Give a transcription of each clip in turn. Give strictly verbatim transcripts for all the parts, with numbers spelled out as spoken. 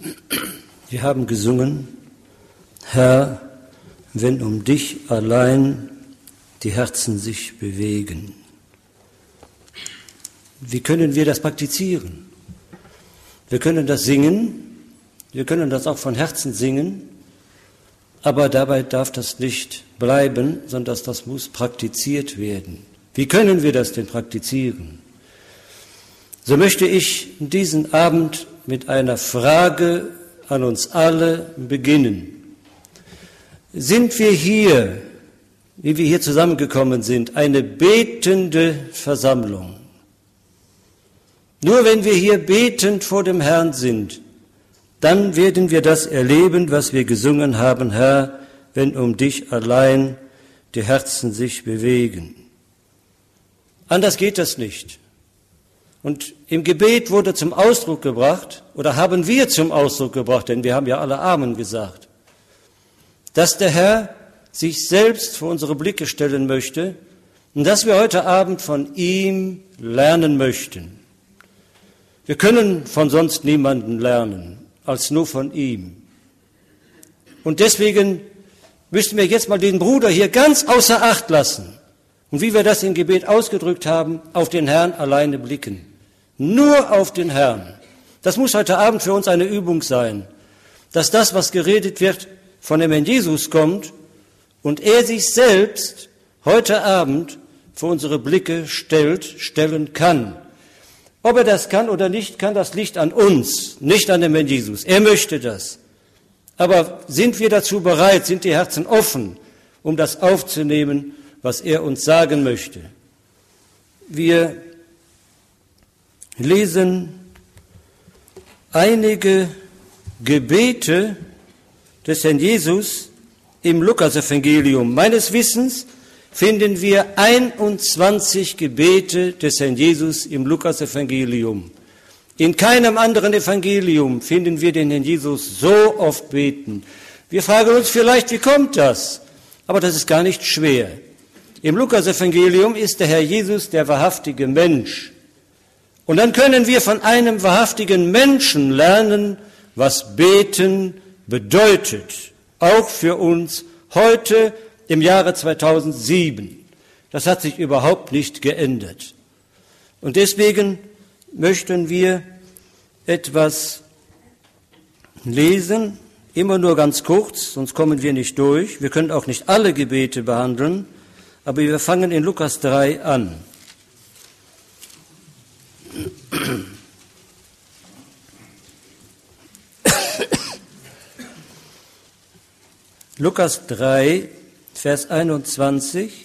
Wir haben gesungen, Herr, wenn um dich allein die Herzen sich bewegen. Wie können wir das praktizieren? Wir können das singen, wir können das auch von Herzen singen, aber dabei darf das nicht bleiben, sondern das muss praktiziert werden. Wie können wir das denn praktizieren? So möchte ich diesen Abend mit einer Frage an uns alle beginnen. Sind wir hier, wie wir hier zusammengekommen sind, eine betende Versammlung? Nur wenn wir hier betend vor dem Herrn sind, dann werden wir das erleben, was wir gesungen haben, Herr, wenn um dich allein die Herzen sich bewegen. Anders geht das nicht. Und im Gebet wurde zum Ausdruck gebracht, oder haben wir zum Ausdruck gebracht, denn wir haben ja alle Amen gesagt, dass der Herr sich selbst vor unsere Blicke stellen möchte und dass wir heute Abend von ihm lernen möchten. Wir können von sonst niemanden lernen, als nur von ihm. Und deswegen müssen wir jetzt mal den Bruder hier ganz außer Acht lassen und wie wir das im Gebet ausgedrückt haben, auf den Herrn alleine blicken. Nur auf den Herrn. Das muss heute Abend für uns eine Übung sein, dass das, was geredet wird, von dem Herrn Jesus kommt und er sich selbst heute Abend vor unsere Blicke stellt, stellen kann. Ob er das kann oder nicht kann, das liegt an uns, nicht an dem Herrn Jesus. Er möchte das. Aber sind wir dazu bereit, sind die Herzen offen, um das aufzunehmen, was er uns sagen möchte? Wir lesen einige Gebete des Herrn Jesus im Lukasevangelium. Meines Wissens finden wir einundzwanzig Gebete des Herrn Jesus im Lukasevangelium. In keinem anderen Evangelium finden wir den Herrn Jesus so oft beten. Wir fragen uns vielleicht, wie kommt das? Aber das ist gar nicht schwer. Im Lukasevangelium ist der Herr Jesus der wahrhaftige Mensch. Und dann können wir von einem wahrhaftigen Menschen lernen, was Beten bedeutet. Auch für uns heute im Jahre zweitausendsieben. Das hat sich überhaupt nicht geändert. Und deswegen möchten wir etwas lesen, immer nur ganz kurz, sonst kommen wir nicht durch. Wir können auch nicht alle Gebete behandeln, aber wir fangen in Lukas drei an. Lukas drei, Vers einundzwanzig.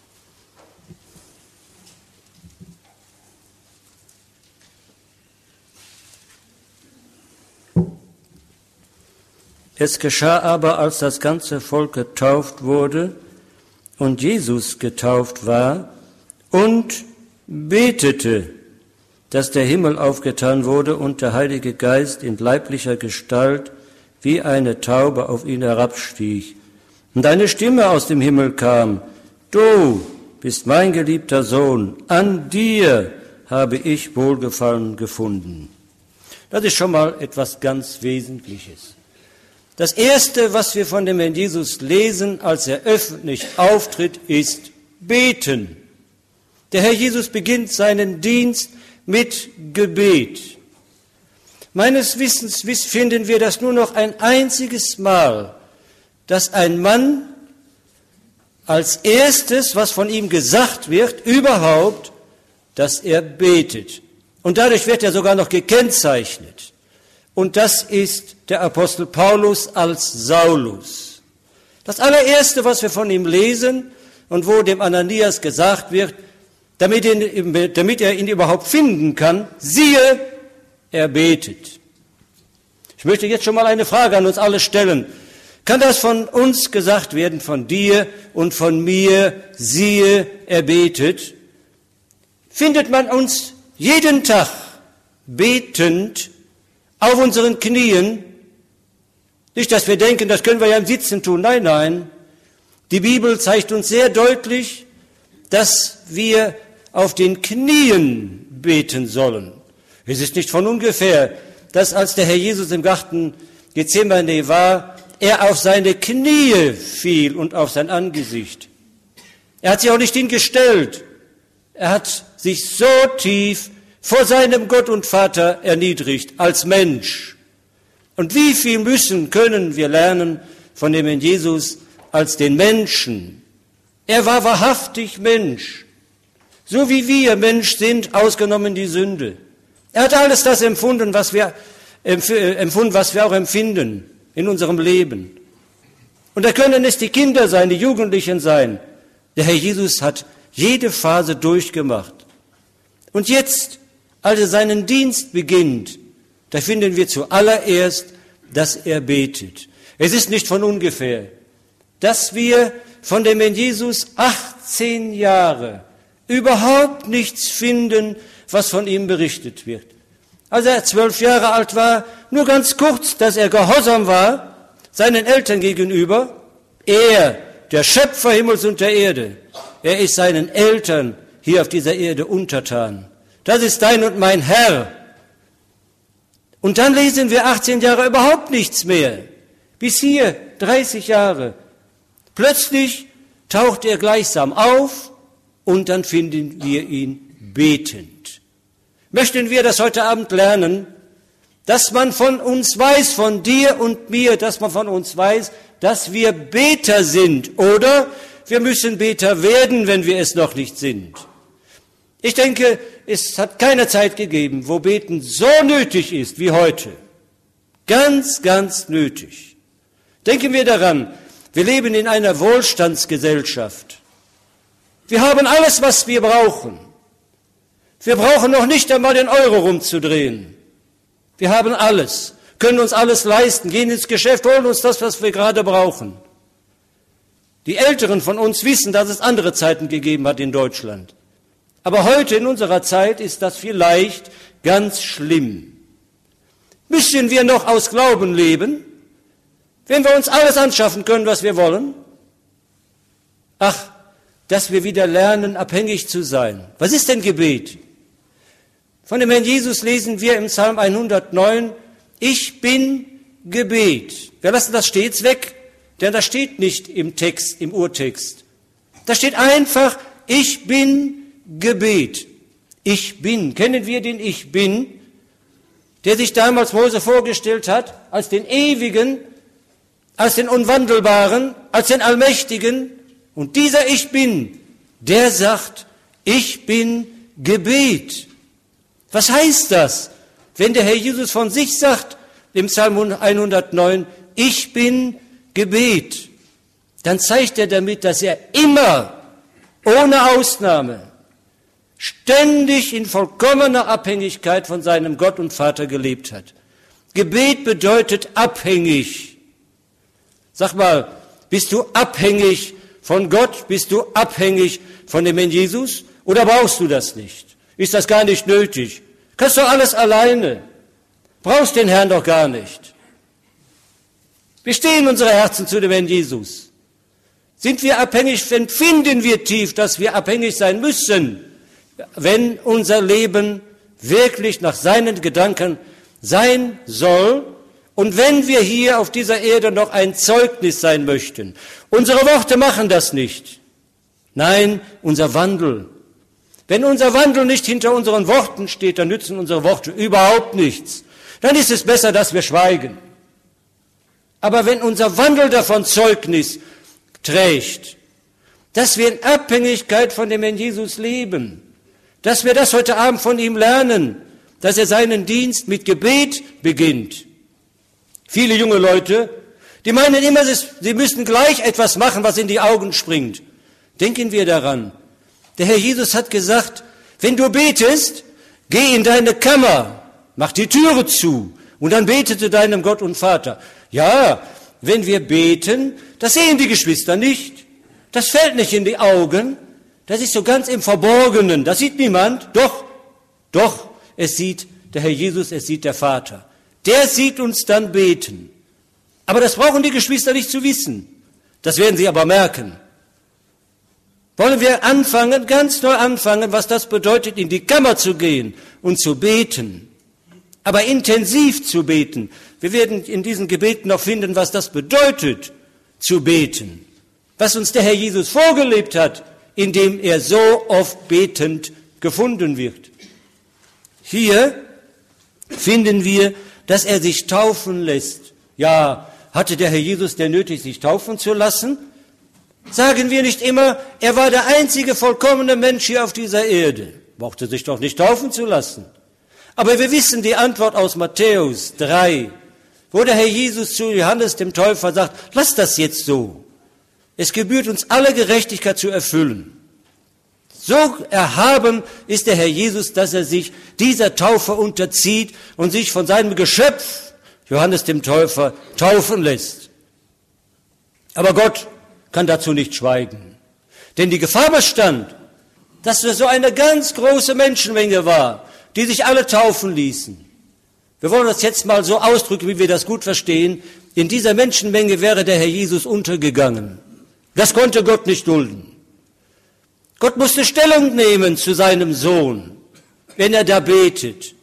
Es geschah aber, als das ganze Volk getauft wurde und Jesus getauft war und betete, dass der Himmel aufgetan wurde und der Heilige Geist in leiblicher Gestalt wie eine Taube auf ihn herabstieg. Und eine Stimme aus dem Himmel kam, du bist mein geliebter Sohn, an dir habe ich Wohlgefallen gefunden. Das ist schon mal etwas ganz Wesentliches. Das Erste, was wir von dem Herrn Jesus lesen, als er öffentlich auftritt, ist Beten. Der Herr Jesus beginnt seinen Dienst mit Gebet. Meines Wissens finden wir das nur noch ein einziges Mal, dass ein Mann als erstes, was von ihm gesagt wird, überhaupt, dass er betet. Und dadurch wird er sogar noch gekennzeichnet. Und das ist der Apostel Paulus als Saulus. Das allererste, was wir von ihm lesen und wo dem Ananias gesagt wird, damit, ihn, damit er ihn überhaupt finden kann, siehe, er betet. Ich möchte jetzt schon mal eine Frage an uns alle stellen. Kann das von uns gesagt werden, von dir und von mir, siehe, er betet? Findet man uns jeden Tag betend auf unseren Knien? Nicht, dass wir denken, das können wir ja im Sitzen tun. Nein, nein. Die Bibel zeigt uns sehr deutlich, dass wir auf den Knien beten sollen. Es ist nicht von ungefähr, dass als der Herr Jesus im Garten Gethsemane war, er auf seine Knie fiel und auf sein Angesicht. Er hat sich auch nicht hingestellt. Er hat sich so tief vor seinem Gott und Vater erniedrigt als Mensch. Und wie viel müssen, können wir lernen von dem Herrn Jesus als den Menschen? Er war wahrhaftig Mensch, so wie wir Mensch sind, ausgenommen die Sünde. Er hat alles das empfunden, was wir, empfunden, was wir auch empfinden in unserem Leben. Und da können es die Kinder sein, die Jugendlichen sein. Der Herr Jesus hat jede Phase durchgemacht. Und jetzt, als er seinen Dienst beginnt, da finden wir zuallererst, dass er betet. Es ist nicht von ungefähr, dass wir von dem Herrn Jesus achtzehn Jahre überhaupt nichts finden, was von ihm berichtet wird. Als er zwölf Jahre alt war, nur ganz kurz, dass er gehorsam war, seinen Eltern gegenüber. Er, der Schöpfer Himmels und der Erde, er ist seinen Eltern hier auf dieser Erde untertan. Das ist dein und mein Herr. Und dann lesen wir achtzehn Jahre überhaupt nichts mehr. Bis hier, dreißig Jahre. Plötzlich taucht er gleichsam auf und dann finden wir ihn betend. Möchten wir das heute Abend lernen, dass man von uns weiß, von dir und mir, dass man von uns weiß, dass wir Beter sind, oder wir müssen Beter werden, wenn wir es noch nicht sind. Ich denke, es hat keine Zeit gegeben, wo Beten so nötig ist wie heute. Ganz, ganz nötig. Denken wir daran, wir leben in einer Wohlstandsgesellschaft. Wir haben alles, was wir brauchen. Wir brauchen noch nicht einmal den Euro rumzudrehen. Wir haben alles, können uns alles leisten, gehen ins Geschäft, holen uns das, was wir gerade brauchen. Die Älteren von uns wissen, dass es andere Zeiten gegeben hat in Deutschland. Aber heute in unserer Zeit ist das vielleicht ganz schlimm. Müssen wir noch aus Glauben leben, wenn wir uns alles anschaffen können, was wir wollen? Ach, dass wir wieder lernen, abhängig zu sein. Was ist denn Gebet? Von dem Herrn Jesus lesen wir im Psalm hundertneun, ich bin Gebet. Wir lassen das stets weg, denn das steht nicht im Text, im Urtext. Da steht einfach, ich bin Gebet. Ich bin. Kennen wir den Ich Bin, der sich damals Mose vorgestellt hat, als den Ewigen, als den Unwandelbaren, als den Allmächtigen? Und dieser Ich Bin, der sagt, ich bin Gebet. Was heißt das, wenn der Herr Jesus von sich sagt, im Psalm hundertneun, ich bin Gebet? Dann zeigt er damit, dass er immer, ohne Ausnahme, ständig in vollkommener Abhängigkeit von seinem Gott und Vater gelebt hat. Gebet bedeutet abhängig. Sag mal, bist du abhängig von Gott? Bist du abhängig von dem Herrn Jesus? Oder brauchst du das nicht? Ist das gar nicht nötig? Kannst du alles alleine? Brauchst den Herrn doch gar nicht. Wie stehen unsere Herzen zu dem Herrn Jesus? Sind wir abhängig, empfinden wir tief, dass wir abhängig sein müssen, wenn unser Leben wirklich nach seinen Gedanken sein soll und wenn wir hier auf dieser Erde noch ein Zeugnis sein möchten. Unsere Worte machen das nicht. Nein, unser Wandel. Wenn unser Wandel nicht hinter unseren Worten steht, dann nützen unsere Worte überhaupt nichts. Dann ist es besser, dass wir schweigen. Aber wenn unser Wandel davon Zeugnis trägt, dass wir in Abhängigkeit von dem Herrn Jesus leben, dass wir das heute Abend von ihm lernen, dass er seinen Dienst mit Gebet beginnt. Viele junge Leute, die meinen immer, sie müssen gleich etwas machen, was in die Augen springt. Denken wir daran. Der Herr Jesus hat gesagt, wenn du betest, geh in deine Kammer, mach die Türe zu und dann bete zu deinem Gott und Vater. Ja, wenn wir beten, das sehen die Geschwister nicht. Das fällt nicht in die Augen. Das ist so ganz im Verborgenen. Das sieht niemand. Doch, doch, es sieht der Herr Jesus, es sieht der Vater. Der sieht uns dann beten. Aber das brauchen die Geschwister nicht zu wissen. Das werden sie aber merken. Wollen wir anfangen, ganz neu anfangen, was das bedeutet, in die Kammer zu gehen und zu beten. aber intensiv zu beten. Wir werden in diesen Gebeten noch finden, was das bedeutet, zu beten. Was uns der Herr Jesus vorgelebt hat, indem er so oft betend gefunden wird. Hier finden wir, dass er sich taufen lässt. Ja, hatte der Herr Jesus denn nötig, sich taufen zu lassen? Sagen wir nicht immer, er war der einzige vollkommene Mensch hier auf dieser Erde. Brauchte sich doch nicht taufen zu lassen. Aber wir wissen die Antwort aus Matthäus drei, wo der Herr Jesus zu Johannes dem Täufer sagt, lass das jetzt so. Es gebührt uns alle Gerechtigkeit zu erfüllen. So erhaben ist der Herr Jesus, dass er sich dieser Taufe unterzieht und sich von seinem Geschöpf, Johannes dem Täufer, taufen lässt. Aber Gott kann dazu nicht schweigen. Denn die Gefahr bestand, dass es so eine ganz große Menschenmenge war, die sich alle taufen ließen. Wir wollen das jetzt mal so ausdrücken, wie wir das gut verstehen. In dieser Menschenmenge wäre der Herr Jesus untergegangen. Das konnte Gott nicht dulden. Gott musste Stellung nehmen zu seinem Sohn, wenn er da betet.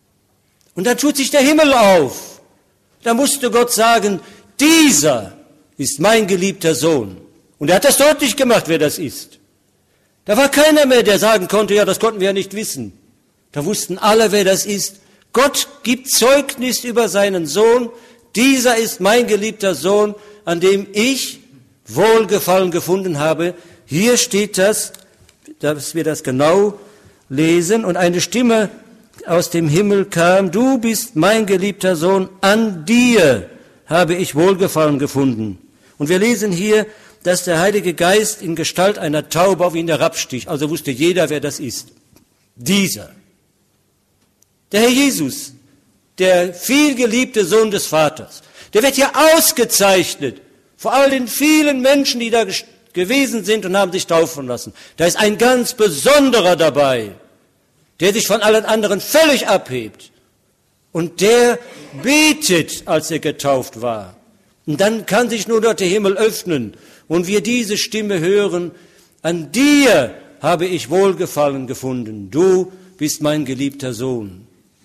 Und dann tut sich der Himmel auf. Da musste Gott sagen, dieser ist mein geliebter Sohn. Und er hat das deutlich gemacht, wer das ist. Da war keiner mehr, der sagen konnte, ja, das konnten wir ja nicht wissen. Da wussten alle, wer das ist. Gott gibt Zeugnis über seinen Sohn. Dieser ist mein geliebter Sohn, an dem ich Wohlgefallen gefunden habe. Hier steht das, dass wir das genau lesen. Und eine Stimme aus dem Himmel kam, du bist mein geliebter Sohn, an dir habe ich Wohlgefallen gefunden. Und wir lesen hier, dass der Heilige Geist in Gestalt einer Taube auf ihn herabsticht. Also wusste jeder, wer das ist. Dieser. Der Herr Jesus, der vielgeliebte Sohn des Vaters, der wird hier ausgezeichnet vor all den vielen Menschen, die da gewesen sind und haben sich taufen lassen. Da ist ein ganz besonderer dabei, der sich von allen anderen völlig abhebt. Und der betet, als er getauft war. Und dann kann sich nur dort der Himmel öffnen und wir diese Stimme hören, an dir habe ich Wohlgefallen gefunden, du bist mein geliebter Sohn.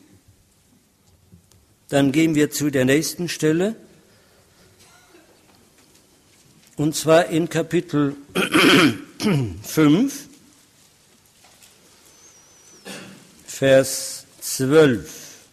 Dann gehen wir zu der nächsten Stelle, und zwar in Kapitel fünf, Vers zwölf.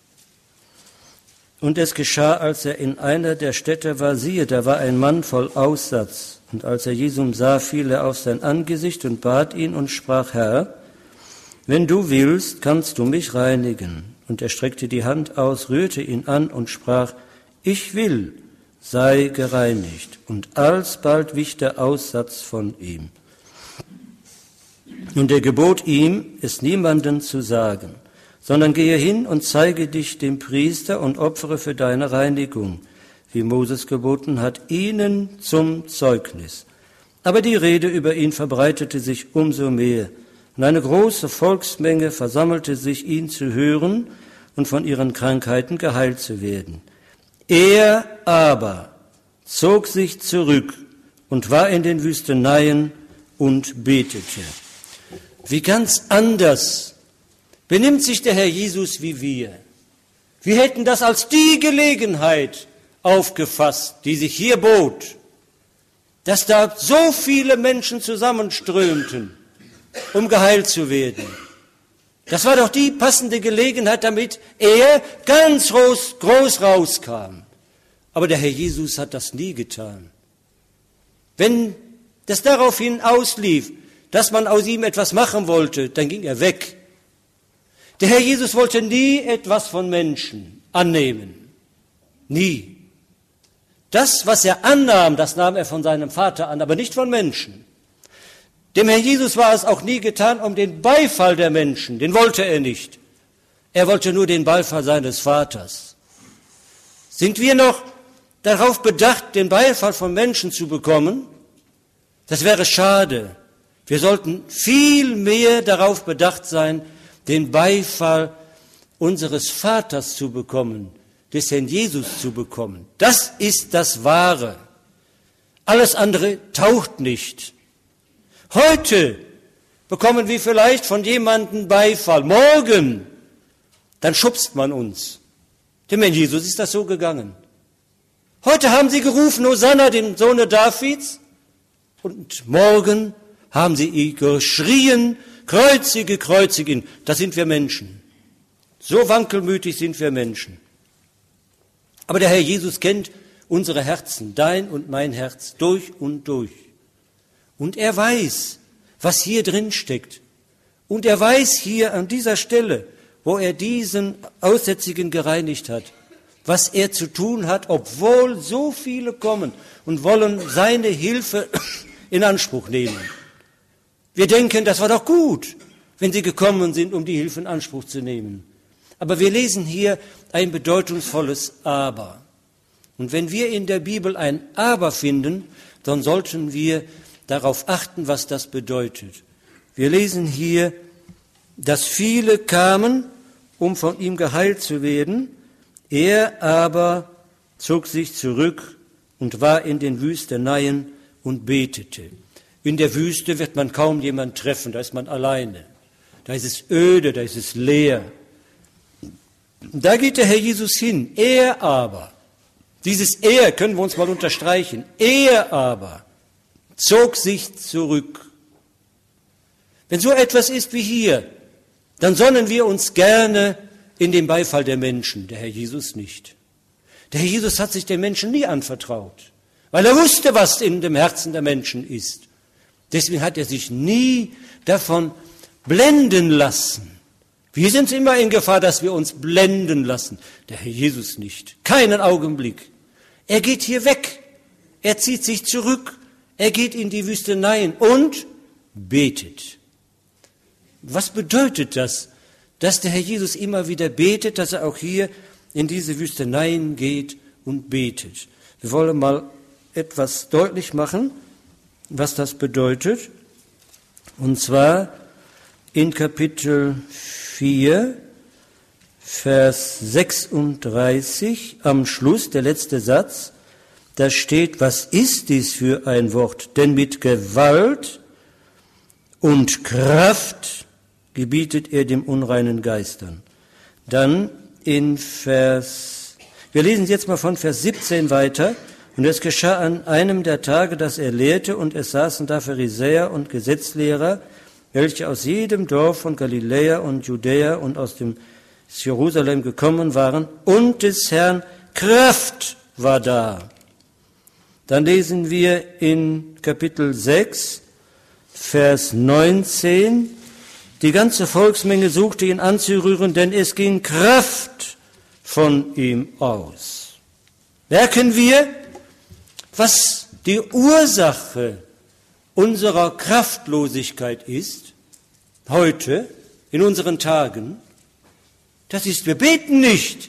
Und es geschah, als er in einer der Städte war, siehe, da war ein Mann voll Aussatz. Und als er Jesum sah, fiel er auf sein Angesicht und bat ihn und sprach, Herr, wenn du willst, kannst du mich reinigen. Und er streckte die Hand aus, rührte ihn an und sprach, ich will, sei gereinigt. Und alsbald wich der Aussatz von ihm. Und er gebot ihm, es niemanden zu sagen, sondern gehe hin und zeige dich dem Priester und opfere für deine Reinigung, wie Moses geboten hat, ihnen zum Zeugnis. Aber die Rede über ihn verbreitete sich umso mehr, und eine große Volksmenge versammelte sich, ihn zu hören und von ihren Krankheiten geheilt zu werden. Er aber zog sich zurück und war in den Wüsteneien und betete. Wie ganz anders benimmt sich der Herr Jesus wie wir. Wir hätten das als die Gelegenheit aufgefasst, die sich hier bot, dass da so viele Menschen zusammenströmten, um geheilt zu werden. Das war doch die passende Gelegenheit, damit er ganz groß, groß rauskam. Aber der Herr Jesus hat das nie getan. Wenn das daraufhin auslief, dass man aus ihm etwas machen wollte, dann ging er weg. Der Herr Jesus wollte nie etwas von Menschen annehmen. Nie. Das, was er annahm, das nahm er von seinem Vater an, aber nicht von Menschen. Dem Herrn Jesus war es auch nie getan um den Beifall der Menschen, den wollte er nicht. Er wollte nur den Beifall seines Vaters. Sind wir noch darauf bedacht, den Beifall von Menschen zu bekommen? Das wäre schade. Wir sollten viel mehr darauf bedacht sein, den Beifall unseres Vaters zu bekommen, des Herrn Jesus zu bekommen. Das ist das Wahre. Alles andere taugt nicht. Heute bekommen wir vielleicht von jemandem Beifall. Morgen, dann schubst man uns. Dem Herrn Jesus ist das so gegangen. Heute haben sie gerufen, Hosanna, dem Sohne Davids. Und morgen haben sie geschrien, kreuzige, kreuzige ihn. Das sind wir Menschen. So wankelmütig sind wir Menschen. Aber der Herr Jesus kennt unsere Herzen, dein und mein Herz, durch und durch. Und er weiß, was hier drin steckt. Und er weiß hier an dieser Stelle, wo er diesen Aussätzigen gereinigt hat, was er zu tun hat, obwohl so viele kommen und wollen seine Hilfe in Anspruch nehmen. Wir denken, das war doch gut, wenn sie gekommen sind, um die Hilfe in Anspruch zu nehmen. Aber wir lesen hier ein bedeutungsvolles Aber. Und wenn wir in der Bibel ein Aber finden, dann sollten wir darauf achten, was das bedeutet. Wir lesen hier, dass viele kamen, um von ihm geheilt zu werden. Er aber zog sich zurück und war in den Wüsteneien und betete. In der Wüste wird man kaum jemanden treffen, da ist man alleine. Da ist es öde, da ist es leer. Da geht der Herr Jesus hin. Er aber, dieses Er können wir uns mal unterstreichen, er aber zog sich zurück. Wenn so etwas ist wie hier, dann sonnen wir uns gerne in den Beifall der Menschen, der Herr Jesus nicht. Der Herr Jesus hat sich den Menschen nie anvertraut, weil er wusste, was in dem Herzen der Menschen ist. Deswegen hat er sich nie davon blenden lassen. Wir sind immer in Gefahr, dass wir uns blenden lassen. Der Herr Jesus nicht. Keinen Augenblick. Er geht hier weg. Er zieht sich zurück. Er geht in die Wüsteneien und betet. Was bedeutet das, dass der Herr Jesus immer wieder betet, dass er auch hier in diese Wüsteneien geht und betet? Wir wollen mal etwas deutlich machen, was das bedeutet. Und zwar in Kapitel vier, Vers sechsunddreißig, am Schluss, der letzte Satz, da steht, was ist dies für ein Wort? Denn mit Gewalt und Kraft gebietet er dem unreinen Geistern. Dann in Vers, wir lesen jetzt mal von Vers siebzehn weiter. Und es geschah an einem der Tage, dass er lehrte, und es saßen da Pharisäer und Gesetzlehrer, welche aus jedem Dorf von Galiläa und Judäa und aus dem Jerusalem gekommen waren, und des Herrn Kraft war da. Dann lesen wir in Kapitel sechs, Vers neunzehn, die ganze Volksmenge suchte ihn anzurühren, denn es ging Kraft von ihm aus. Merken wir, was die Ursache unserer Kraftlosigkeit ist, heute, in unseren Tagen, das ist, wir beten nicht.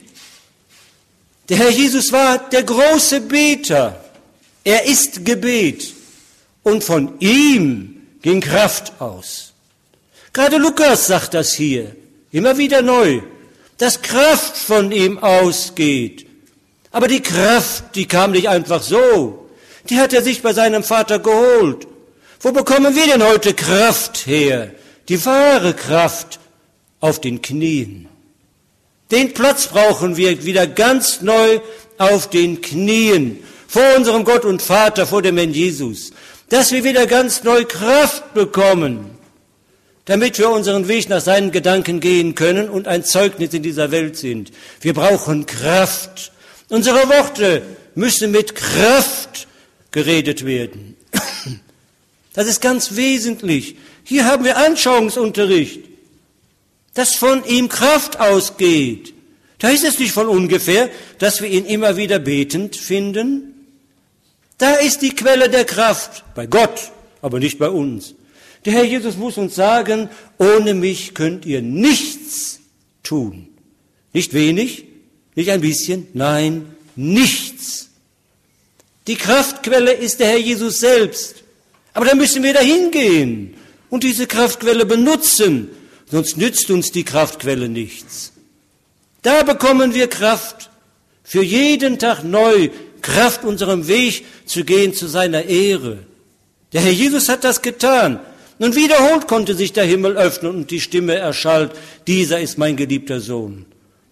Der Herr Jesus war der große Beter. Er ist Gebet. Und von ihm ging Kraft aus. Gerade Lukas sagt das hier, immer wieder neu, dass Kraft von ihm ausgeht. Aber die Kraft, die kam nicht einfach so. Die hat er sich bei seinem Vater geholt. Wo bekommen wir denn heute Kraft her? Die wahre Kraft auf den Knien. Den Platz brauchen wir wieder ganz neu auf den Knien, vor unserem Gott und Vater, vor dem Herrn Jesus. Dass wir wieder ganz neu Kraft bekommen, damit wir unseren Weg nach seinen Gedanken gehen können und ein Zeugnis in dieser Welt sind. Wir brauchen Kraft. Unsere Worte müssen mit Kraft geredet werden. Das ist ganz wesentlich. Hier haben wir Anschauungsunterricht, dass von ihm Kraft ausgeht. Da ist es nicht von ungefähr, dass wir ihn immer wieder betend finden. Da ist die Quelle der Kraft, bei Gott, aber nicht bei uns. Der Herr Jesus muss uns sagen, ohne mich könnt ihr nichts tun. Nicht wenig, nicht ein bisschen, nein, nichts. Die Kraftquelle ist der Herr Jesus selbst. Aber da müssen wir dahin gehen und diese Kraftquelle benutzen, sonst nützt uns die Kraftquelle nichts. Da bekommen wir Kraft, für jeden Tag neu Kraft, unserem Weg zu gehen zu seiner Ehre. Der Herr Jesus hat das getan. Und wiederholt konnte sich der Himmel öffnen und die Stimme erschallt, dieser ist mein geliebter Sohn.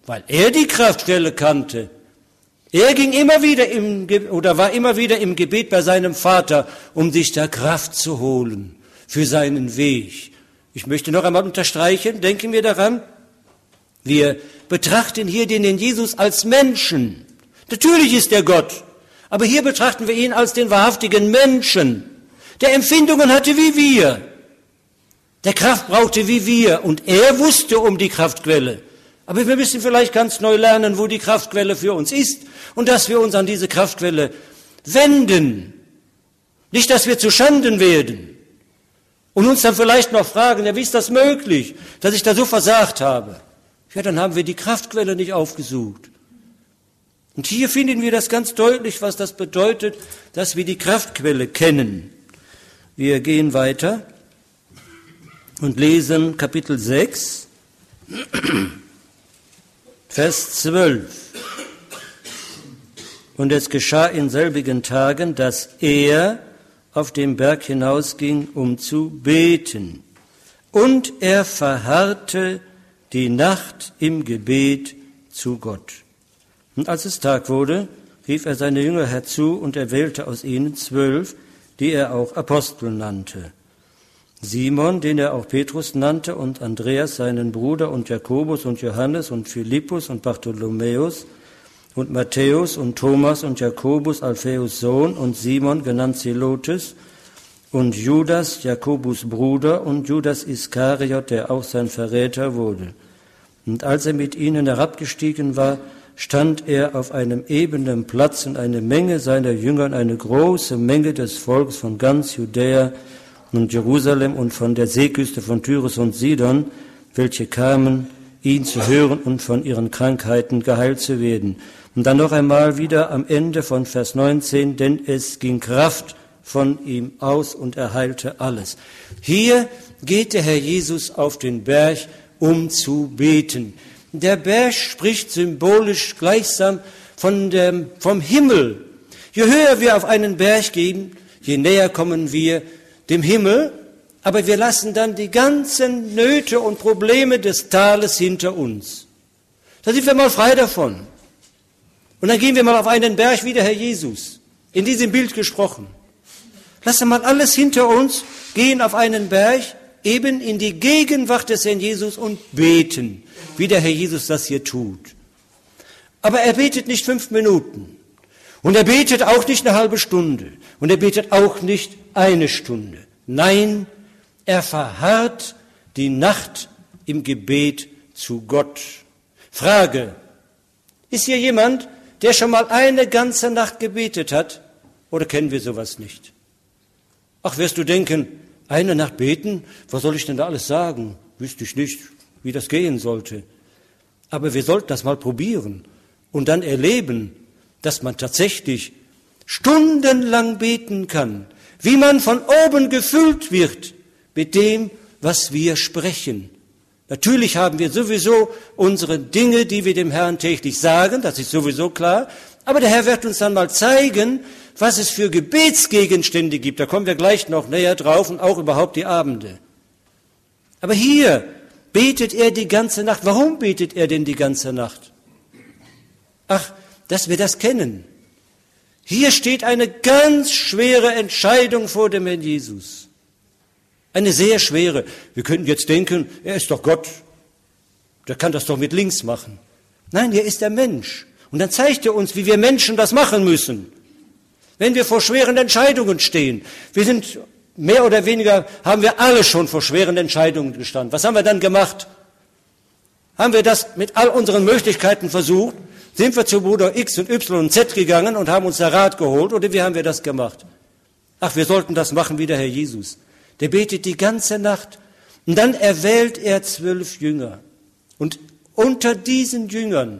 weil er die Kraftquelle kannte. Er ging immer wieder im, oder war immer wieder im Gebet bei seinem Vater, um sich da Kraft zu holen für seinen Weg. Ich möchte noch einmal unterstreichen, denken wir daran, wir betrachten hier den Jesus als Menschen. Natürlich ist er Gott, aber hier betrachten wir ihn als den wahrhaftigen Menschen, der Empfindungen hatte wie wir, der Kraft brauchte wie wir und er wusste um die Kraftquelle. Aber wir müssen vielleicht ganz neu lernen, wo die Kraftquelle für uns ist und dass wir uns an diese Kraftquelle wenden. Nicht, dass wir zu Schanden werden und uns dann vielleicht noch fragen, ja, wie ist das möglich, dass ich da so versagt habe? Ja, dann haben wir die Kraftquelle nicht aufgesucht. Und hier finden wir das ganz deutlich, was das bedeutet, dass wir die Kraftquelle kennen. Wir gehen weiter und lesen Kapitel sechs, Vers zwölf. Und es geschah in selbigen Tagen, dass er auf den Berg hinausging, um zu beten. Und er verharrte die Nacht im Gebet zu Gott. Und als es Tag wurde, rief er seine Jünger herzu und er wählte aus ihnen zwölf, die er auch Apostel nannte. Simon, den er auch Petrus nannte, und Andreas, seinen Bruder, und Jakobus und Johannes und Philippus und Bartholomäus und Matthäus und Thomas und Jakobus, Alphaeus Sohn, und Simon, genannt Zelotes, und Judas, Jakobus Bruder, und Judas Iskariot, der auch sein Verräter wurde. Und als er mit ihnen herabgestiegen war, stand er auf einem ebenen Platz und eine Menge seiner Jünger und eine große Menge des Volkes von ganz Judäa und Jerusalem und von der Seeküste von Tyrus und Sidon, welche kamen, ihn zu hören und von ihren Krankheiten geheilt zu werden. Und dann noch einmal wieder am Ende von Vers neunzehn, denn es ging Kraft von ihm aus und er heilte alles. Hier geht der Herr Jesus auf den Berg, um zu beten. Der Berg spricht symbolisch gleichsam von dem, vom Himmel. Je höher wir auf einen Berg gehen, je näher kommen wir dem Himmel, aber wir lassen dann die ganzen Nöte und Probleme des Tales hinter uns. Da sind wir mal frei davon. Und dann gehen wir mal auf einen Berg wie der Herr Jesus, in diesem Bild gesprochen. Lassen mal alles hinter uns, gehen auf einen Berg, eben in die Gegenwart des Herrn Jesus und beten, wie der Herr Jesus das hier tut. Aber er betet nicht fünf Minuten. Und er betet auch nicht eine halbe Stunde. Und er betet auch nicht eine Stunde. Nein, er verharrt die Nacht im Gebet zu Gott. Frage, ist hier jemand, der schon mal eine ganze Nacht gebetet hat? Oder kennen wir sowas nicht? Ach, wirst du denken, eine Nacht beten? Was soll ich denn da alles sagen? Wüsste ich nicht, wie das gehen sollte. Aber wir sollten das mal probieren und dann erleben, dass man tatsächlich stundenlang beten kann, wie man von oben gefüllt wird mit dem, was wir sprechen. Natürlich haben wir sowieso unsere Dinge, die wir dem Herrn täglich sagen, das ist sowieso klar, aber der Herr wird uns dann mal zeigen, was es für Gebetsgegenstände gibt. Da kommen wir gleich noch näher drauf und auch überhaupt die Abende. Aber hier betet er die ganze Nacht. Warum betet er denn die ganze Nacht? Ach, dass wir das kennen. Hier steht eine ganz schwere Entscheidung vor dem Herrn Jesus. Eine sehr schwere. Wir könnten jetzt denken, er ist doch Gott. Der kann das doch mit links machen. Nein, er ist der Mensch. Und dann zeigt er uns, wie wir Menschen das machen müssen. Wenn wir vor schweren Entscheidungen stehen. Wir sind mehr oder weniger, haben wir alle schon vor schweren Entscheidungen gestanden. Was haben wir dann gemacht? Haben wir das mit all unseren Möglichkeiten versucht? Sind wir zu Bruder X und Y und Z gegangen und haben uns da Rat geholt? Oder wie haben wir das gemacht? Ach, wir sollten das machen wie der Herr Jesus. Der betet die ganze Nacht. Und dann erwählt er zwölf Jünger. Und unter diesen Jüngern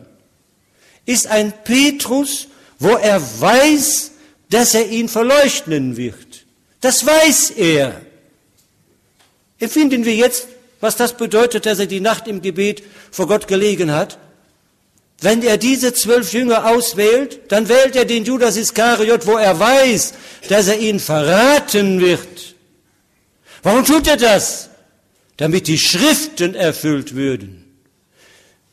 ist ein Petrus, wo er weiß, dass er ihn verleugnen wird. Das weiß er. Empfinden wir jetzt, was das bedeutet, dass er die Nacht im Gebet vor Gott gelegen hat? Wenn er diese zwölf Jünger auswählt, dann wählt er den Judas Iskariot, wo er weiß, dass er ihn verraten wird. Warum tut er das? Damit die Schriften erfüllt würden.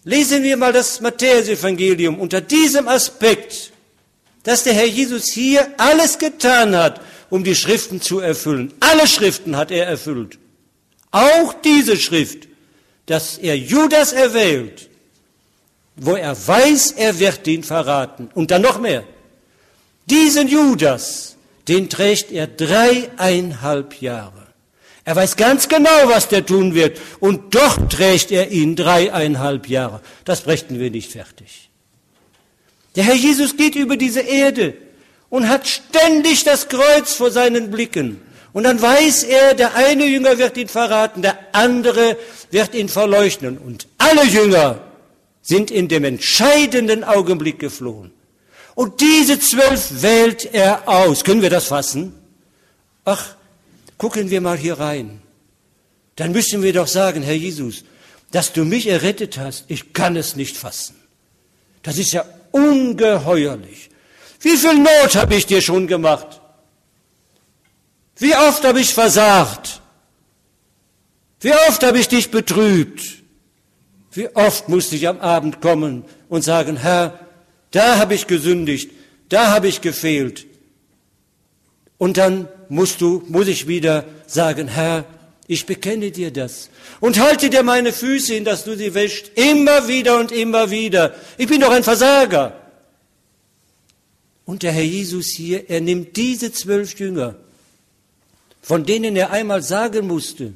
Lesen wir mal das Matthäus-Evangelium unter diesem Aspekt, dass der Herr Jesus hier alles getan hat, um die Schriften zu erfüllen. Alle Schriften hat er erfüllt. Auch diese Schrift, dass er Judas erwählt, wo er weiß, er wird ihn verraten. Und dann noch mehr. Diesen Judas, den trägt er dreieinhalb Jahre. Er weiß ganz genau, was der tun wird. Und doch trägt er ihn dreieinhalb Jahre. Das brächten wir nicht fertig. Der Herr Jesus geht über diese Erde und hat ständig das Kreuz vor seinen Blicken. Und dann weiß er, der eine Jünger wird ihn verraten, der andere wird ihn verleugnen. Und alle Jünger sind in dem entscheidenden Augenblick geflohen. Und diese zwölf wählt er aus. Können wir das fassen? Ach, gucken wir mal hier rein. Dann müssen wir doch sagen, Herr Jesus, dass du mich errettet hast, ich kann es nicht fassen. Das ist ja ungeheuerlich. Wie viel Not habe ich dir schon gemacht? Wie oft habe ich versagt? Wie oft habe ich dich betrübt? Wie oft musste ich am Abend kommen und sagen, Herr, da habe ich gesündigt, da habe ich gefehlt. Und dann musst du, muss ich wieder sagen, Herr, ich bekenne dir das und halte dir meine Füße hin, dass du sie wäschst, immer wieder und immer wieder. Ich bin doch ein Versager. Und der Herr Jesus hier, er nimmt diese zwölf Jünger, von denen er einmal sagen musste,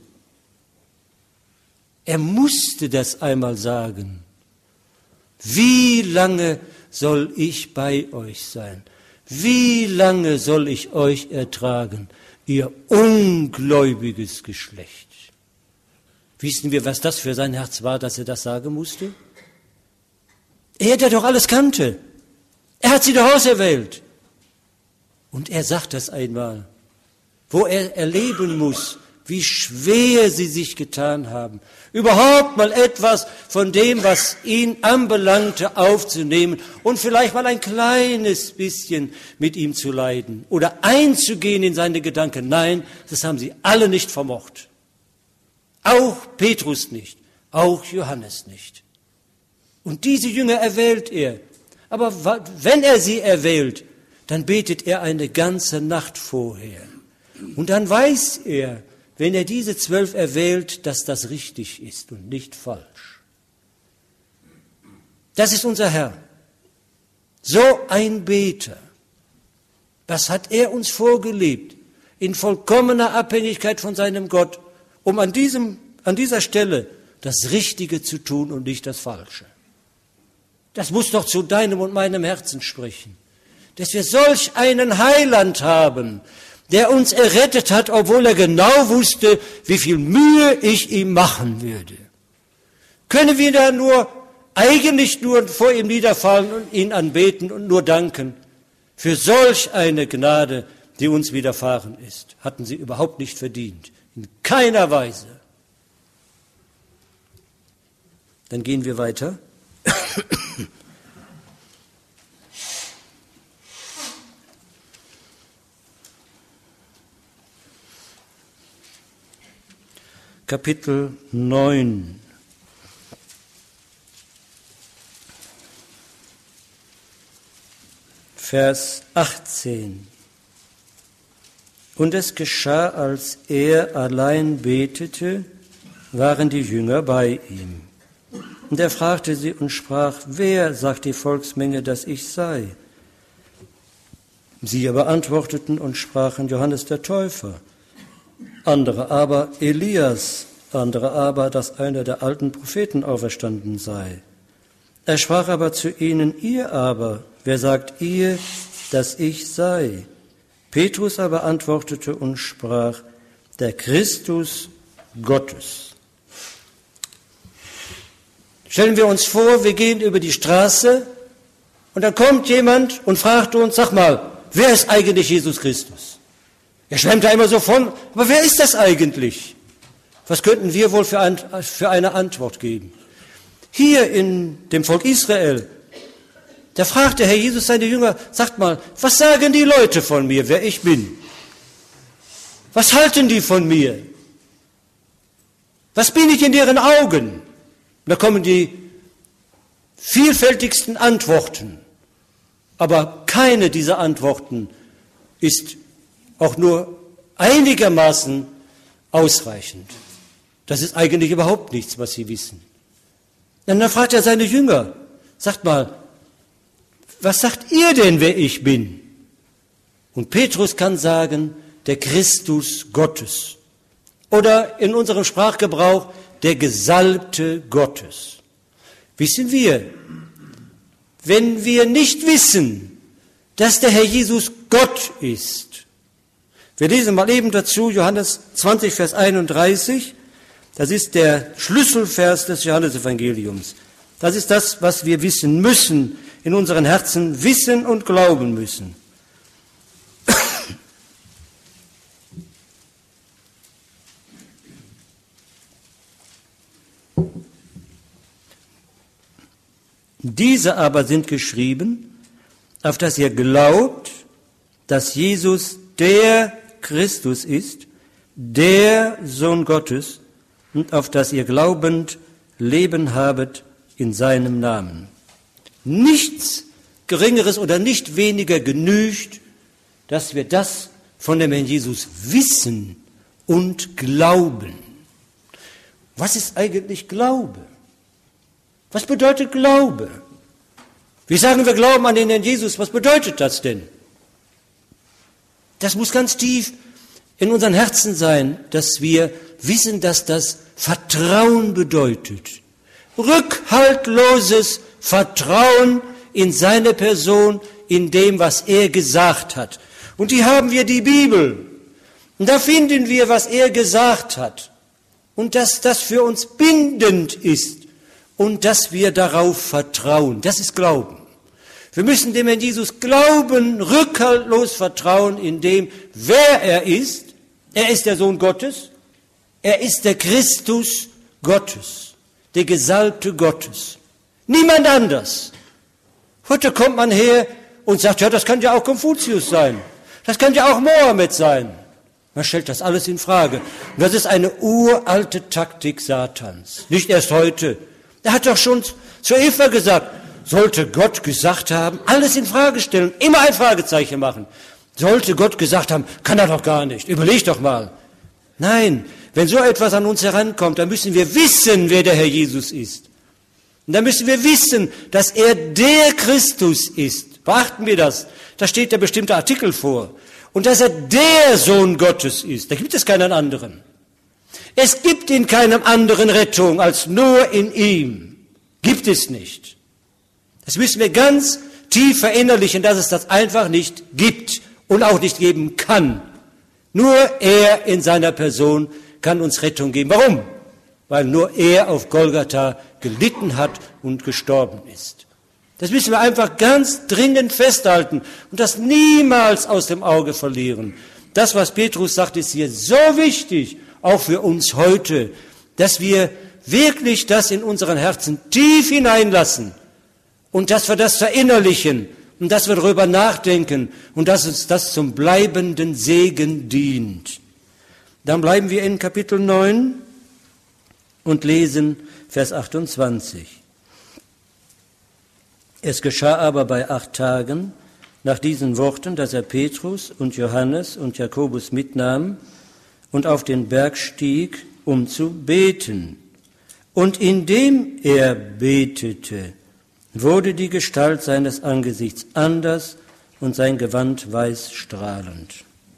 er musste das einmal sagen, wie lange soll ich bei euch sein? Wie lange soll ich euch ertragen, ihr ungläubiges Geschlecht? Wissen wir, was das für sein Herz war, dass er das sagen musste? Er, der doch alles kannte. Er hat sie doch auserwählt. Und er sagt das einmal, wo er erleben muss, wie schwer sie sich getan haben, überhaupt mal etwas von dem, was ihn anbelangte, aufzunehmen und vielleicht mal ein kleines bisschen mit ihm zu leiden oder einzugehen in seine Gedanken. Nein, das haben sie alle nicht vermocht. Auch Petrus nicht, auch Johannes nicht. Und diese Jünger erwählt er. Aber wenn er sie erwählt, dann betet er eine ganze Nacht vorher. Und dann weiß er, wenn er diese zwölf erwählt, dass das richtig ist und nicht falsch. Das ist unser Herr. So ein Beter. Was hat er uns vorgelebt? In vollkommener Abhängigkeit von seinem Gott, um an, diesem, an dieser Stelle das Richtige zu tun und nicht das Falsche. Das muss doch zu deinem und meinem Herzen sprechen. Dass wir solch einen Heiland haben, der uns errettet hat, obwohl er genau wusste, wie viel Mühe ich ihm machen würde. Können wir da nur, eigentlich nur vor ihm niederfallen und ihn anbeten und nur danken für solch eine Gnade, die uns widerfahren ist. Hatten sie überhaupt nicht verdient. In keiner Weise. Dann gehen wir weiter. Kapitel neun. Vers achtzehn. Und es geschah, als er allein betete, waren die Jünger bei ihm. Und er fragte sie und sprach, wer sagt die Volksmenge, dass ich sei? Sie aber antworteten und sprachen, Johannes der Täufer. Andere aber Elias, andere aber, dass einer der alten Propheten auferstanden sei. Er sprach aber zu ihnen, ihr aber, wer sagt ihr, dass ich sei? Petrus aber antwortete und sprach, der Christus Gottes. Stellen wir uns vor, wir gehen über die Straße und dann kommt jemand und fragt uns, sag mal, wer ist eigentlich Jesus Christus? Er schwemmt da immer so von, aber wer ist das eigentlich? Was könnten wir wohl für, ein, für eine Antwort geben? Hier in dem Volk Israel, da fragt der Herr Jesus seine Jünger, sagt mal, was sagen die Leute von mir, wer ich bin? Was halten die von mir? Was bin ich in deren Augen? Da kommen die vielfältigsten Antworten. Aber keine dieser Antworten ist auch nur einigermaßen ausreichend. Das ist eigentlich überhaupt nichts, was sie wissen. Und dann fragt er seine Jünger, sagt mal, was sagt ihr denn, wer ich bin? Und Petrus kann sagen, der Christus Gottes. Oder in unserem Sprachgebrauch, der Gesalbte Gottes. Wissen wir, wenn wir nicht wissen, dass der Herr Jesus Gott ist. Wir lesen mal eben dazu Johannes zwanzig, Vers einunddreißig. Das ist der Schlüsselvers des Johannesevangeliums. Das ist das, was wir wissen müssen, in unseren Herzen wissen und glauben müssen. Diese aber sind geschrieben, auf dass ihr glaubt, dass Jesus der Christus ist, der Sohn Gottes, und auf dass ihr glaubend Leben habet in seinem Namen. Nichts Geringeres oder nicht weniger genügt, dass wir das von dem Herrn Jesus wissen und glauben. Was ist eigentlich Glaube? Was bedeutet Glaube? Wir sagen, wir glauben an den Herrn Jesus. Was bedeutet das denn? Das muss ganz tief in unseren Herzen sein, dass wir wissen, dass das Vertrauen bedeutet. Rückhaltloses Vertrauen in seine Person, in dem, was er gesagt hat. Und hier haben wir die Bibel. Und da finden wir, was er gesagt hat. Und dass das für uns bindend ist. Und dass wir darauf vertrauen. Das ist Glauben. Wir müssen dem Herrn Jesus glauben, rückhaltlos vertrauen in dem, wer er ist. Er ist der Sohn Gottes. Er ist der Christus Gottes, der Gesalbte Gottes. Niemand anders. Heute kommt man her und sagt, ja, das kann ja auch Konfuzius sein. Das kann ja auch Mohammed sein. Man stellt das alles in Frage. Und das ist eine uralte Taktik Satans. Nicht erst heute. Er hat doch schon zu Eva gesagt, sollte Gott gesagt haben, alles in Frage stellen, immer ein Fragezeichen machen. Sollte Gott gesagt haben, kann er doch gar nicht, überleg doch mal. Nein, wenn so etwas an uns herankommt, dann müssen wir wissen, wer der Herr Jesus ist. Und dann müssen wir wissen, dass er der Christus ist. Beachten wir das. Da steht der bestimmte Artikel vor. Und dass er der Sohn Gottes ist. Da gibt es keinen anderen. Es gibt in keinem anderen Rettung als nur in ihm. Gibt es nicht. Das müssen wir ganz tief verinnerlichen, dass es das einfach nicht gibt und auch nicht geben kann. Nur er in seiner Person kann uns Rettung geben. Warum? Weil nur er auf Golgatha gelitten hat und gestorben ist. Das müssen wir einfach ganz dringend festhalten und das niemals aus dem Auge verlieren. Das, was Petrus sagt, ist hier so wichtig, auch für uns heute, dass wir wirklich das in unseren Herzen tief hineinlassen und dass wir das verinnerlichen und dass wir darüber nachdenken und dass uns das zum bleibenden Segen dient. Dann bleiben wir in Kapitel neun und lesen Vers achtundzwanzig. Es geschah aber bei acht Tagen nach diesen Worten, dass er Petrus und Johannes und Jakobus mitnahm und auf den Berg stieg, um zu beten. Und indem er betete, wurde die Gestalt seines Angesichts anders und sein Gewand weiß strahlend.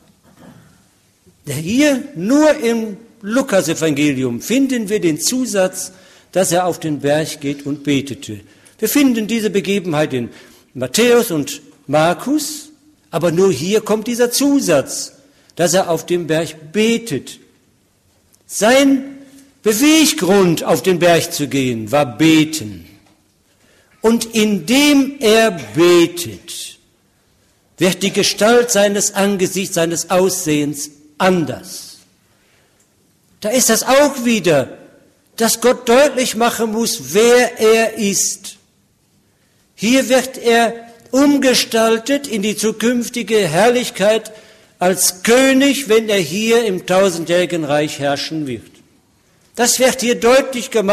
Hier nur im Lukas-Evangelium finden wir den Zusatz, dass er auf den Berg geht und betete. Wir finden diese Begebenheit in Matthäus und Markus, aber nur hier kommt dieser Zusatz, dass er auf dem Berg betet. Sein Beweggrund, auf den Berg zu gehen, war beten. Und indem er betet, wird die Gestalt seines Angesichts, seines Aussehens anders. Da ist das auch wieder, dass Gott deutlich machen muss, wer er ist. Hier wird er umgestaltet in die zukünftige Herrlichkeit als König, wenn er hier im tausendjährigen Reich herrschen wird. Das wird hier deutlich gemacht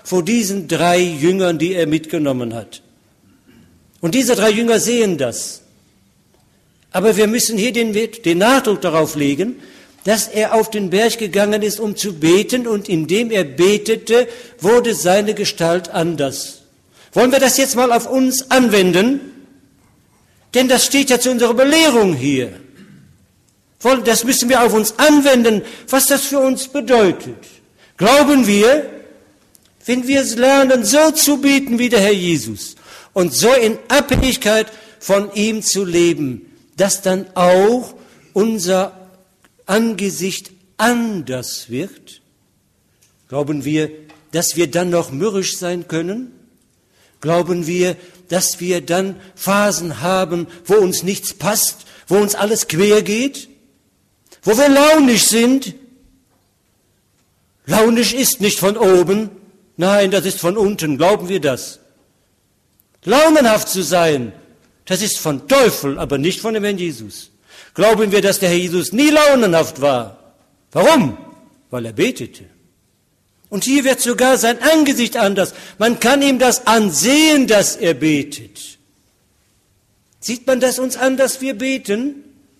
vor diesen drei Jüngern, die er mitgenommen hat. Und diese drei Jünger sehen das. Aber wir müssen hier den, den Nachdruck darauf legen, dass er auf den Berg gegangen ist, um zu beten, und indem er betete, wurde seine Gestalt anders. Wollen wir das jetzt mal auf uns anwenden? Denn das steht ja zu unserer Belehrung hier. Das müssen wir auf uns anwenden, was das für uns bedeutet. Glauben wir, wenn wir lernen, so zu beten wie der Herr Jesus und so in Abhängigkeit von ihm zu leben, dass dann auch unser Angesicht anders wird? Glauben wir, dass wir dann noch mürrisch sein können? Glauben wir, dass wir dann Phasen haben, wo uns nichts passt, wo uns alles quer geht, wo wir launisch sind? Launisch ist nicht von oben, nein, das ist von unten, glauben wir das? Launenhaft zu sein, das ist von Teufel, aber nicht von dem Herrn Jesus. Glauben wir, dass der Herr Jesus nie launenhaft war? Warum? Weil er betete. Und hier wird sogar sein Angesicht anders. Man kann ihm das ansehen, dass er betet. Sieht man das uns an, dass wir beten?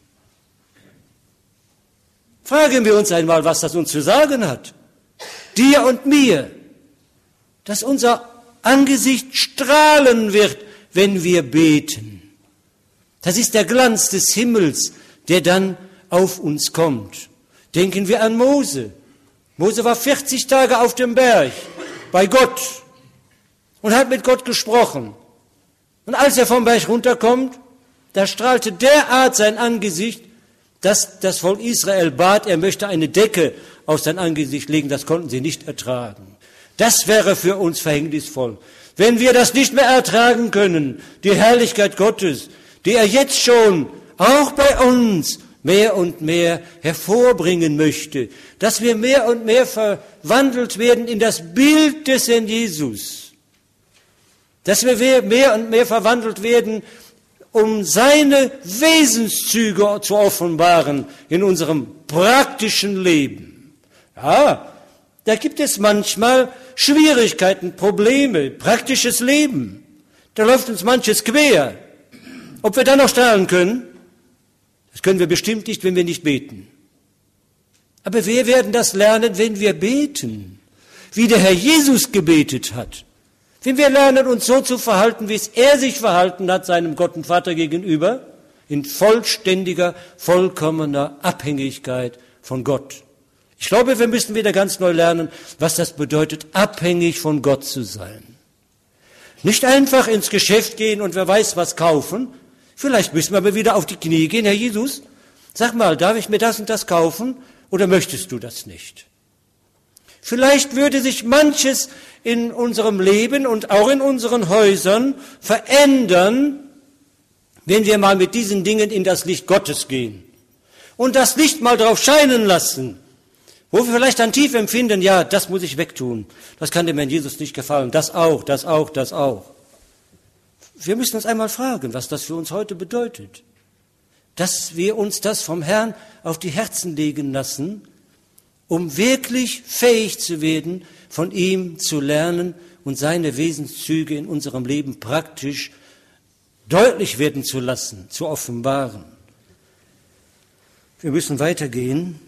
Fragen wir uns einmal, was das uns zu sagen hat. Dir und mir. Dass unser Angesicht strahlen wird, wenn wir beten. Das ist der Glanz des Himmels, der dann auf uns kommt. Denken wir an Mose. Mose war vierzig Tage auf dem Berg bei Gott und hat mit Gott gesprochen. Und als er vom Berg runterkommt, da strahlte derart sein Angesicht, dass das Volk Israel bat, er möchte eine Decke auf sein Angesicht legen. Das konnten sie nicht ertragen. Das wäre für uns verhängnisvoll. Wenn wir das nicht mehr ertragen können, die Herrlichkeit Gottes, die er jetzt schon auch bei uns mehr und mehr hervorbringen möchte, dass wir mehr und mehr verwandelt werden in das Bild des Herrn Jesus, dass wir mehr und mehr verwandelt werden, um seine Wesenszüge zu offenbaren in unserem praktischen Leben. Ja, da gibt es manchmal Schwierigkeiten, Probleme, praktisches Leben. Da läuft uns manches quer. Ob wir dann noch strahlen können? Das können wir bestimmt nicht, wenn wir nicht beten. Aber wir werden das lernen, wenn wir beten, wie der Herr Jesus gebetet hat. Wenn wir lernen, uns so zu verhalten, wie es er sich verhalten hat, seinem Gott und Vater gegenüber, in vollständiger, vollkommener Abhängigkeit von Gott. Ich glaube, wir müssen wieder ganz neu lernen, was das bedeutet, abhängig von Gott zu sein. Nicht einfach ins Geschäft gehen und wer weiß was kaufen. Vielleicht müssen wir aber wieder auf die Knie gehen. Herr Jesus, sag mal, darf ich mir das und das kaufen oder möchtest du das nicht? Vielleicht würde sich manches in unserem Leben und auch in unseren Häusern verändern, wenn wir mal mit diesen Dingen in das Licht Gottes gehen und das Licht mal drauf scheinen lassen, wo wir vielleicht dann tief empfinden, ja, das muss ich wegtun, das kann dem Herrn Jesus nicht gefallen, das auch, das auch, das auch. Wir müssen uns einmal fragen, was das für uns heute bedeutet, dass wir uns das vom Herrn auf die Herzen legen lassen, um wirklich fähig zu werden, von ihm zu lernen und seine Wesenszüge in unserem Leben praktisch deutlich werden zu lassen, zu offenbaren. Wir müssen weitergehen.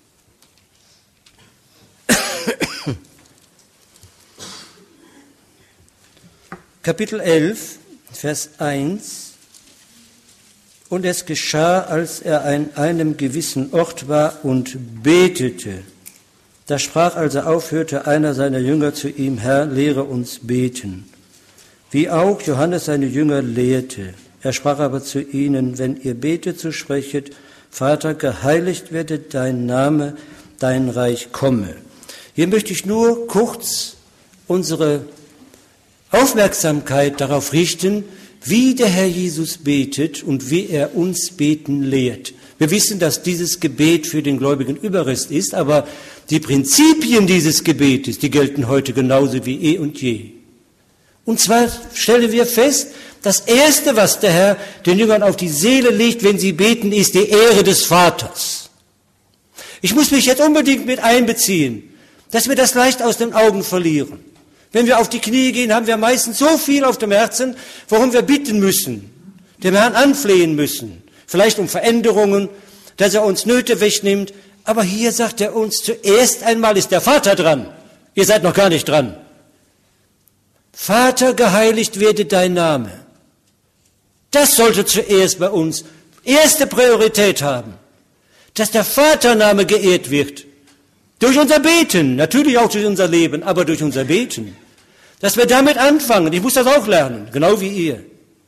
Kapitel elf, Vers eins. Und es geschah, als er an einem gewissen Ort war und betete. Da sprach, als er aufhörte, einer seiner Jünger zu ihm, Herr, lehre uns beten. Wie auch Johannes seine Jünger lehrte. Er sprach aber zu ihnen, wenn ihr betet, so sprechet, Vater, geheiligt werde dein Name, dein Reich komme. Hier möchte ich nur kurz unsere Aufmerksamkeit darauf richten, wie der Herr Jesus betet und wie er uns beten lehrt. Wir wissen, dass dieses Gebet für den gläubigen Überrest ist, aber die Prinzipien dieses Gebetes, die gelten heute genauso wie eh und je. Und zwar stellen wir fest, das Erste, was der Herr den Jüngern auf die Seele legt, wenn sie beten, ist die Ehre des Vaters. Ich muss mich jetzt unbedingt mit einbeziehen, dass wir das leicht aus den Augen verlieren. Wenn wir auf die Knie gehen, haben wir meistens so viel auf dem Herzen, worum wir bitten müssen, dem Herrn anflehen müssen. Vielleicht um Veränderungen, dass er uns Nöte wegnimmt. Aber hier sagt er uns, zuerst einmal ist der Vater dran. Ihr seid noch gar nicht dran. Vater, geheiligt werde dein Name. Das sollte zuerst bei uns erste Priorität haben, dass der Vatername geehrt wird. Durch unser Beten, natürlich auch durch unser Leben, aber durch unser Beten. Dass wir damit anfangen, ich muss das auch lernen, genau wie ihr.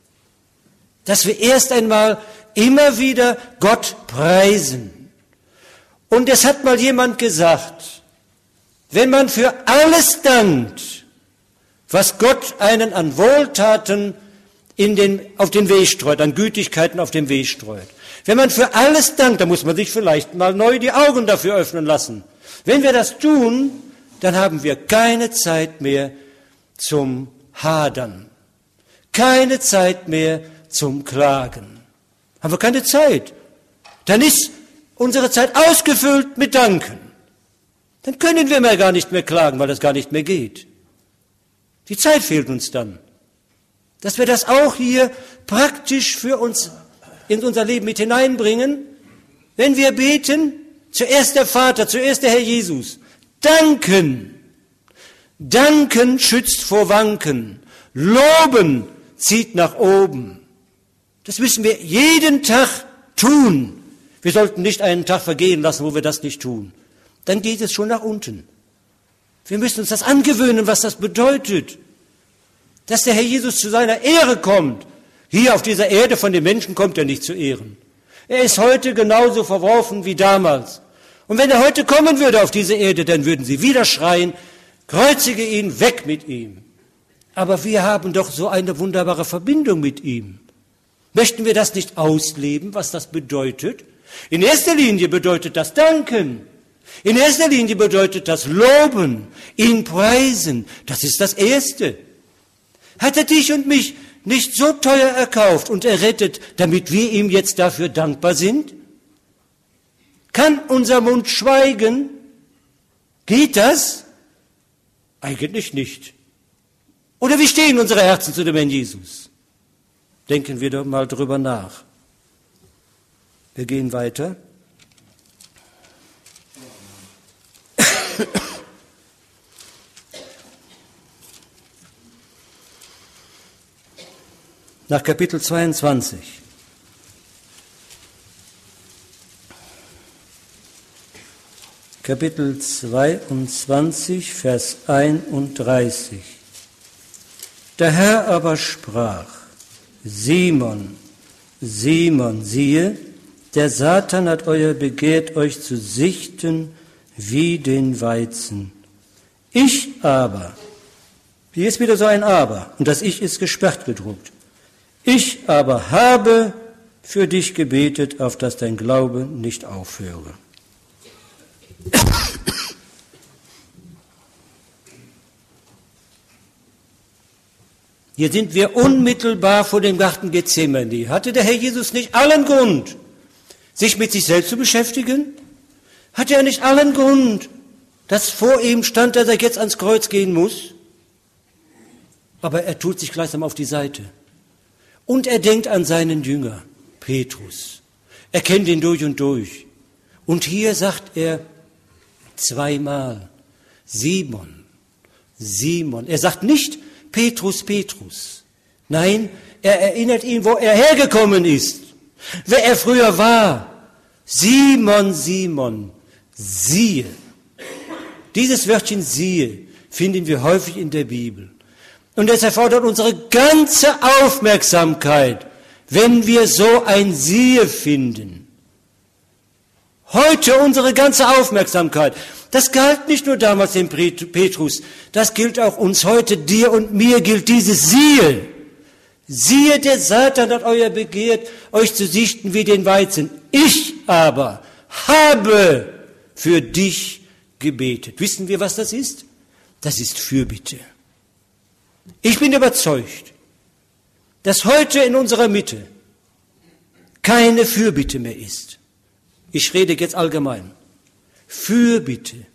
Dass wir erst einmal immer wieder Gott preisen. Und es hat mal jemand gesagt, wenn man für alles dankt, was Gott einen an Wohltaten in den, auf den Weg streut, an Gütigkeiten auf den Weg streut. Wenn man für alles dankt, dann muss man sich vielleicht mal neu die Augen dafür öffnen lassen. Wenn wir das tun, dann haben wir keine Zeit mehr zum Hadern, keine Zeit mehr zum Klagen. Haben wir keine Zeit. Dann ist unsere Zeit ausgefüllt mit Danken. Dann können wir mehr gar nicht mehr klagen, weil das gar nicht mehr geht. Die Zeit fehlt uns dann. Dass wir das auch hier praktisch für uns in unser Leben mit hineinbringen. Wenn wir beten, zuerst der Vater, zuerst der Herr Jesus. Danken. Danken schützt vor Wanken. Loben zieht nach oben. Das müssen wir jeden Tag tun. Wir sollten nicht einen Tag vergehen lassen, wo wir das nicht tun. Dann geht es schon nach unten. Wir müssen uns das angewöhnen, was das bedeutet. Dass der Herr Jesus zu seiner Ehre kommt. Hier auf dieser Erde von den Menschen kommt er nicht zu Ehren. Er ist heute genauso verworfen wie damals. Und wenn er heute kommen würde auf diese Erde, dann würden sie wieder schreien, kreuzige ihn, weg mit ihm. Aber wir haben doch so eine wunderbare Verbindung mit ihm. Möchten wir das nicht ausleben, was das bedeutet? In erster Linie bedeutet das Danken. In erster Linie bedeutet das Loben, ihn preisen. Das ist das Erste. Hat er dich und mich nicht so teuer erkauft und errettet, damit wir ihm jetzt dafür dankbar sind? Kann unser Mund schweigen? Geht das? Eigentlich nicht. Oder wie stehen unsere Herzen zu dem Herrn Jesus? Denken wir doch mal drüber nach. Wir gehen weiter. Nach Kapitel zweiundzwanzig. Kapitel zweiundzwanzig, Vers einunddreißig. Der Herr aber sprach, Simon, Simon, siehe, der Satan hat euer begehrt, euch zu sichten wie den Weizen. Ich aber, hier ist wieder so ein Aber, und das Ich ist gesperrt gedruckt. Ich aber habe für dich gebetet, auf dass dein Glaube nicht aufhöre. Hier sind wir unmittelbar vor dem Garten Gethsemane. Hatte der Herr Jesus nicht allen Grund, sich mit sich selbst zu beschäftigen? Hatte er nicht allen Grund, dass vor ihm stand, dass er jetzt ans Kreuz gehen muss? Aber er tut sich gleichsam auf die Seite. Und er denkt an seinen Jünger, Petrus. Er kennt ihn durch und durch. Und hier sagt er zweimal, Simon, Simon. Er sagt nicht Petrus, Petrus. Nein, er erinnert ihn, wo er hergekommen ist, wer er früher war. Simon, Simon, siehe. Dieses Wörtchen siehe finden wir häufig in der Bibel. Und es erfordert unsere ganze Aufmerksamkeit, wenn wir so ein Siehe finden. Heute unsere ganze Aufmerksamkeit. Das galt nicht nur damals dem Petrus, das gilt auch uns heute, dir und mir gilt dieses Siehe. Siehe, der Satan hat euer begehrt, euch zu sichten wie den Weizen. Ich aber habe für dich gebetet. Wissen wir, was das ist? Das ist Fürbitte. Ich bin überzeugt, dass heute in unserer Mitte keine Fürbitte mehr ist. Ich rede jetzt allgemein. Fürbitte,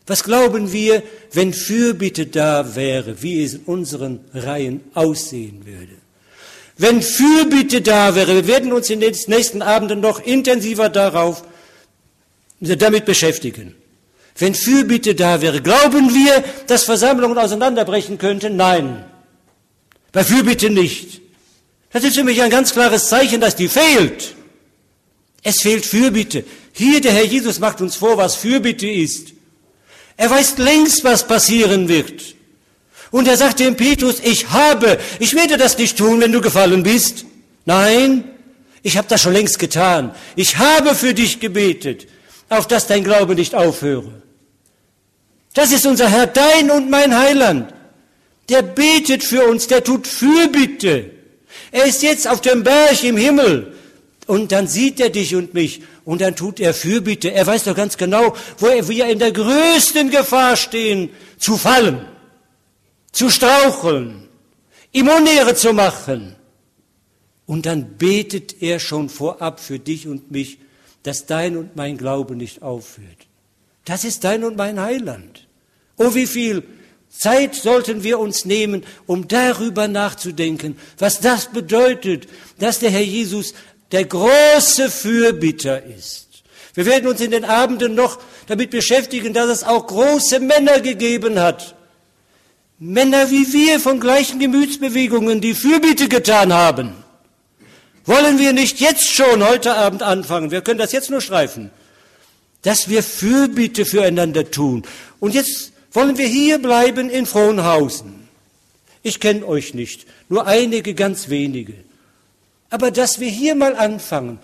Was glauben wir, wenn Fürbitte da wäre, wie es in unseren Reihen aussehen würde? Wenn Fürbitte da wäre, wir werden uns in den nächsten Abenden noch intensiver darauf, damit beschäftigen. Wenn Fürbitte da wäre, glauben wir, dass Versammlungen auseinanderbrechen könnten? Nein. Bei Fürbitte nicht. Das ist für mich ein ganz klares Zeichen, dass die fehlt. Es fehlt Fürbitte. Hier, der Herr Jesus macht uns vor, was Fürbitte ist. Er weiß längst, was passieren wird. Und er sagt dem Petrus, ich habe, ich werde das nicht tun, wenn du gefallen bist. Nein, ich habe das schon längst getan. Ich habe für dich gebetet, auf dass dein Glaube nicht aufhöre. Das ist unser Herr, dein und mein Heiland. Der betet für uns, der tut Fürbitte. Er ist jetzt auf dem Berg im Himmel. Und dann sieht er dich und mich und dann tut er Fürbitte. Er weiß doch ganz genau, wo wir in der größten Gefahr stehen, zu fallen, zu straucheln, ihm Unehre zu machen. Und dann betet er schon vorab für dich und mich, dass dein und mein Glaube nicht aufhört. Das ist dein und mein Heiland. Oh, wie viel Zeit sollten wir uns nehmen, um darüber nachzudenken, was das bedeutet, dass der Herr Jesus der große Fürbitter ist. Wir werden uns in den Abenden noch damit beschäftigen, dass es auch große Männer gegeben hat. Männer wie wir von gleichen Gemütsbewegungen, die Fürbitte getan haben. Wollen wir nicht jetzt schon heute Abend anfangen, wir können das jetzt nur streifen, dass wir Fürbitte füreinander tun. Und jetzt wollen wir hier bleiben in Frohnhausen. Ich kenne euch nicht, nur einige, ganz wenige. Aber dass wir hier mal anfangen,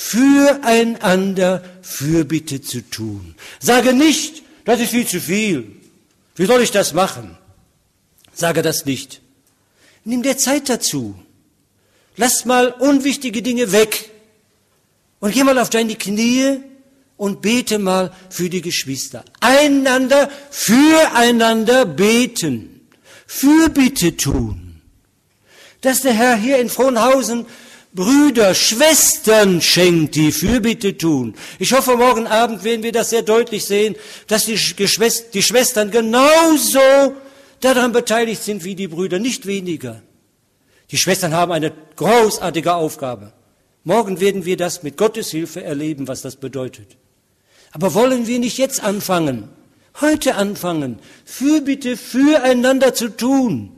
füreinander Fürbitte zu tun. Sage nicht, das ist viel zu viel. Wie soll ich das machen? Sage das nicht. Nimm dir Zeit dazu. Lass mal unwichtige Dinge weg. Und geh mal auf deine Knie und bete mal für die Geschwister. Einander, füreinander beten. Fürbitte tun. Dass der Herr hier in Frohnhausen Brüder, Schwestern schenkt, die Fürbitte tun. Ich hoffe, morgen Abend werden wir das sehr deutlich sehen, dass die, Geschwest- die Schwestern genauso daran beteiligt sind wie die Brüder, nicht weniger. Die Schwestern haben eine großartige Aufgabe. Morgen werden wir das mit Gottes Hilfe erleben, was das bedeutet. Aber wollen wir nicht jetzt anfangen, heute anfangen, Fürbitte füreinander zu tun?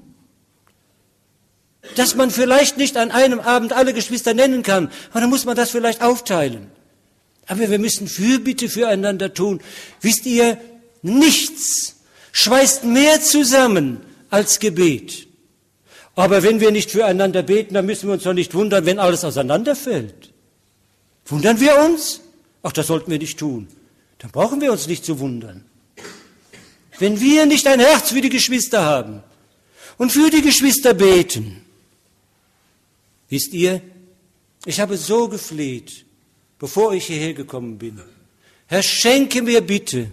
Dass man vielleicht nicht an einem Abend alle Geschwister nennen kann, aber dann muss man das vielleicht aufteilen. Aber wir müssen Fürbitte füreinander tun. Wisst ihr, nichts schweißt mehr zusammen als Gebet. Aber wenn wir nicht füreinander beten, dann müssen wir uns doch nicht wundern, wenn alles auseinanderfällt. Wundern wir uns? Ach, das sollten wir nicht tun. Dann brauchen wir uns nicht zu wundern. Wenn wir nicht ein Herz für die Geschwister haben und für die Geschwister beten, wisst ihr, ich habe so gefleht, bevor ich hierher gekommen bin. Herr, schenke mir bitte,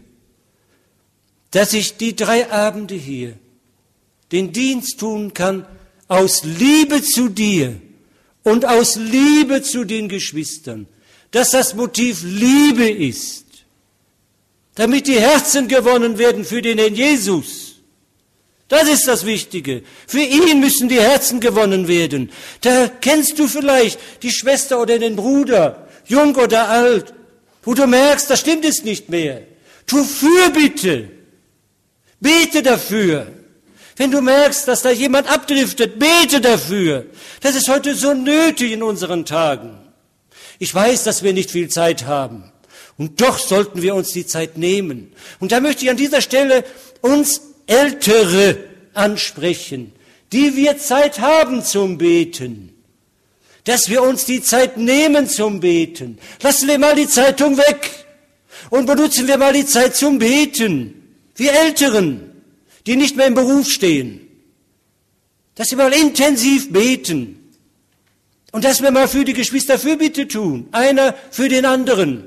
dass ich die drei Abende hier den Dienst tun kann, aus Liebe zu dir und aus Liebe zu den Geschwistern, dass das Motiv Liebe ist, damit die Herzen gewonnen werden für den Herrn Jesus. Das ist das Wichtige. Für ihn müssen die Herzen gewonnen werden. Da kennst du vielleicht die Schwester oder den Bruder, jung oder alt, wo du merkst, da stimmt es nicht mehr. Tu Fürbitte. Bete dafür. Wenn du merkst, dass da jemand abdriftet, bete dafür. Das ist heute so nötig in unseren Tagen. Ich weiß, dass wir nicht viel Zeit haben. Und doch sollten wir uns die Zeit nehmen. Und da möchte ich an dieser Stelle uns Ältere ansprechen, die wir Zeit haben zum Beten, dass wir uns die Zeit nehmen zum Beten. Lassen wir mal die Zeitung weg und benutzen wir mal die Zeit zum Beten. Wir Älteren, die nicht mehr im Beruf stehen, dass wir mal intensiv beten und dass wir mal für die Geschwister Fürbitte tun, einer für den anderen.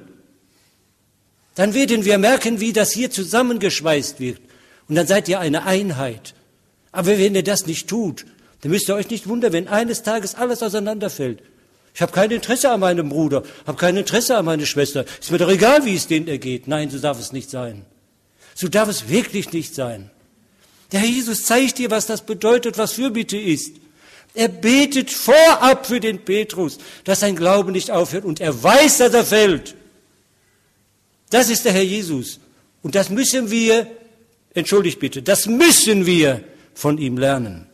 Dann werden wir merken, wie das hier zusammengeschweißt wird. Und dann seid ihr eine Einheit. Aber wenn ihr das nicht tut, dann müsst ihr euch nicht wundern, wenn eines Tages alles auseinanderfällt. Ich habe kein Interesse an meinem Bruder, habe kein Interesse an meiner Schwester. Ist mir doch egal, wie es denen ergeht. Nein, so darf es nicht sein. So darf es wirklich nicht sein. Der Herr Jesus zeigt dir, was das bedeutet, was Fürbitte ist. Er betet vorab für den Petrus, dass sein Glaube nicht aufhört, und er weiß, dass er fällt. Das ist der Herr Jesus. Und das müssen wir, entschuldigt bitte, das müssen wir von ihm lernen.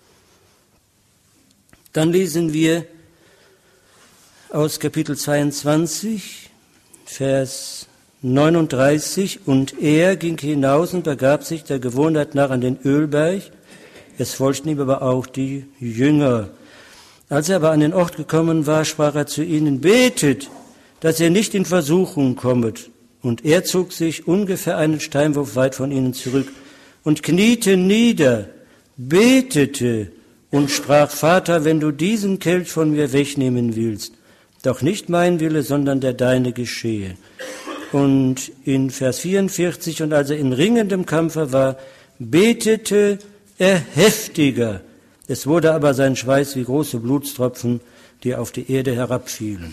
Dann lesen wir aus Kapitel zweiundzwanzig, Vers neununddreißig. Und er ging hinaus und begab sich der Gewohnheit nach an den Ölberg. Es folgten ihm aber auch die Jünger. Als er aber an den Ort gekommen war, sprach er zu ihnen: Betet, dass ihr nicht in Versuchung kommet. Und er zog sich ungefähr einen Steinwurf weit von ihnen zurück und kniete nieder, betete und sprach: Vater, wenn du diesen Kelch von mir wegnehmen willst, doch nicht mein Wille, sondern der deine geschehe. Und in Vers vierundvierzig: Und als er in ringendem Kampfe war, betete er heftiger. Es wurde aber sein Schweiß wie große Blutstropfen, die auf die Erde herabfielen.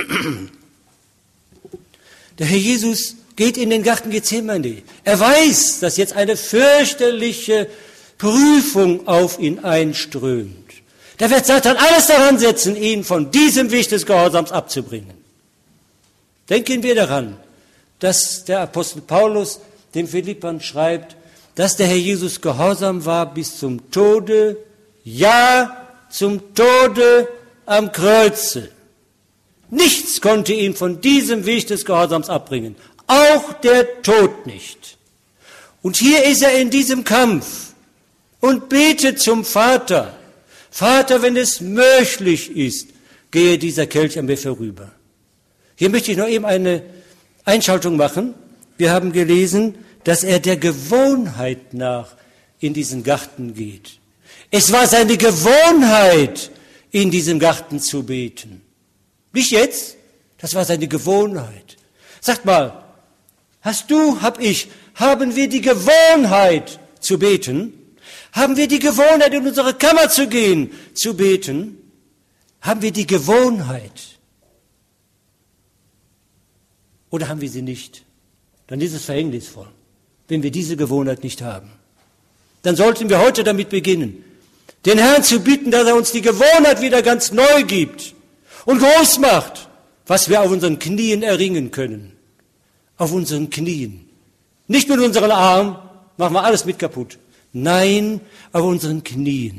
Der Herr Jesus geht in den Garten Gethsemane. Er weiß, dass jetzt eine fürchterliche Prüfung auf ihn einströmt. Da wird Satan alles daran setzen, ihn von diesem Weg des Gehorsams abzubringen. Denken wir daran, dass der Apostel Paulus den Philippern schreibt, dass der Herr Jesus gehorsam war bis zum Tode, ja, zum Tode am Kreuze. Nichts konnte ihn von diesem Weg des Gehorsams abbringen, auch der Tod nicht. Und hier ist er in diesem Kampf und betet zum Vater: Vater, wenn es möglich ist, gehe dieser Kelch an mir vorüber. Hier möchte ich noch eben eine Einschaltung machen. Wir haben gelesen, dass er der Gewohnheit nach in diesen Garten geht. Es war seine Gewohnheit, in diesem Garten zu beten. Nicht jetzt, das war seine Gewohnheit. Sagt mal, hast du, hab ich, haben wir die Gewohnheit zu beten? Haben wir die Gewohnheit, in unsere Kammer zu gehen, zu beten? Haben wir die Gewohnheit? Oder haben wir sie nicht? Dann ist es verhängnisvoll, wenn wir diese Gewohnheit nicht haben. Dann sollten wir heute damit beginnen, den Herrn zu bitten, dass er uns die Gewohnheit wieder ganz neu gibt und groß macht, was wir auf unseren Knien erringen können. Auf unseren Knien. Nicht mit unseren Armen, machen wir alles mit kaputt. Nein, auf unseren Knien.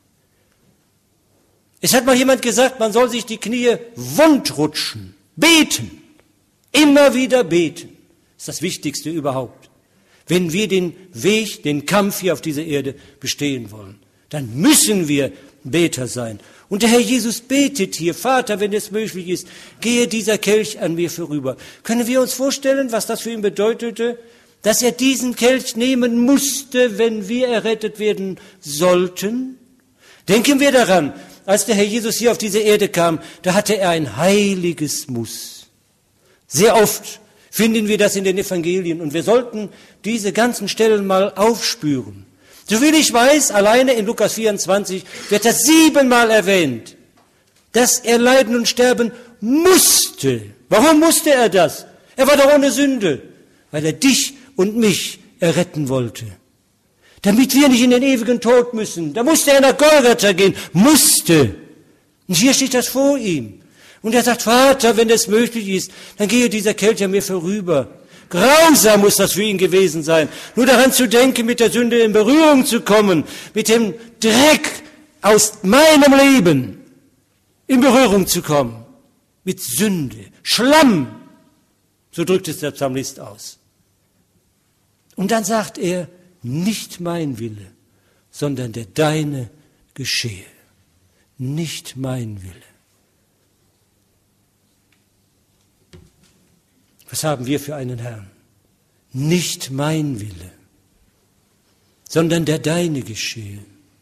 Es hat mal jemand gesagt, man soll sich die Knie wundrutschen, beten, immer wieder beten. Das ist das Wichtigste überhaupt. Wenn wir den Weg, den Kampf hier auf dieser Erde bestehen wollen, dann müssen wir Beter sein. Und der Herr Jesus betet hier: Vater, wenn es möglich ist, gehe dieser Kelch an mir vorüber. Können wir uns vorstellen, was das für ihn bedeutete? Dass er diesen Kelch nehmen musste, wenn wir errettet werden sollten? Denken wir daran, als der Herr Jesus hier auf diese Erde kam, da hatte er ein heiliges Muss. Sehr oft finden wir das in den Evangelien, und wir sollten diese ganzen Stellen mal aufspüren. Soviel ich weiß, alleine in Lukas vierundzwanzig wird das siebenmal erwähnt, dass er leiden und sterben musste. Warum musste er das? Er war doch ohne Sünde, weil er dich und mich erretten wollte. Damit wir nicht in den ewigen Tod müssen. Da musste er nach Golgatha gehen, musste. Und hier steht das vor ihm. Und er sagt: Vater, wenn es möglich ist, dann gehe dieser Kelch an mir vorüber. Grausam muss das für ihn gewesen sein, nur daran zu denken, mit der Sünde in Berührung zu kommen, mit dem Dreck aus meinem Leben in Berührung zu kommen, mit Sünde, Schlamm, so drückt es der Psalmist aus. Und dann sagt er: Nicht mein Wille, sondern der deine geschehe. Nicht mein Wille. Was haben wir für einen Herrn? Nicht mein Wille, sondern der deine geschehe.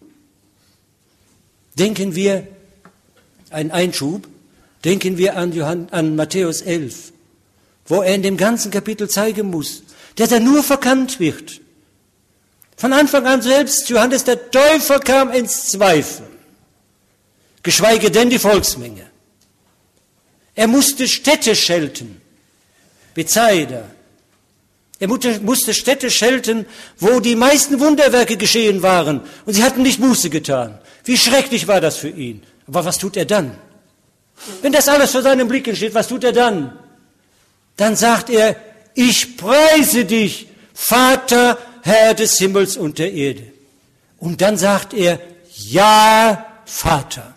Denken wir, ein Einschub, denken wir an, Johann, an Matthäus elf, wo er in dem ganzen Kapitel zeigen muss, dass er nur verkannt wird. Von Anfang an selbst, Johannes der Täufer kam ins Zweifeln, geschweige denn die Volksmenge. Er musste Städte schelten, Bethsaida, Er musste Städte schelten, wo die meisten Wunderwerke geschehen waren. Und sie hatten nicht Buße getan. Wie schrecklich war das für ihn. Aber was tut er dann? Wenn das alles vor seinen Blicken steht, was tut er dann? Dann sagt er, ich preise dich, Vater, Herr des Himmels und der Erde. Und dann sagt er, ja, Vater.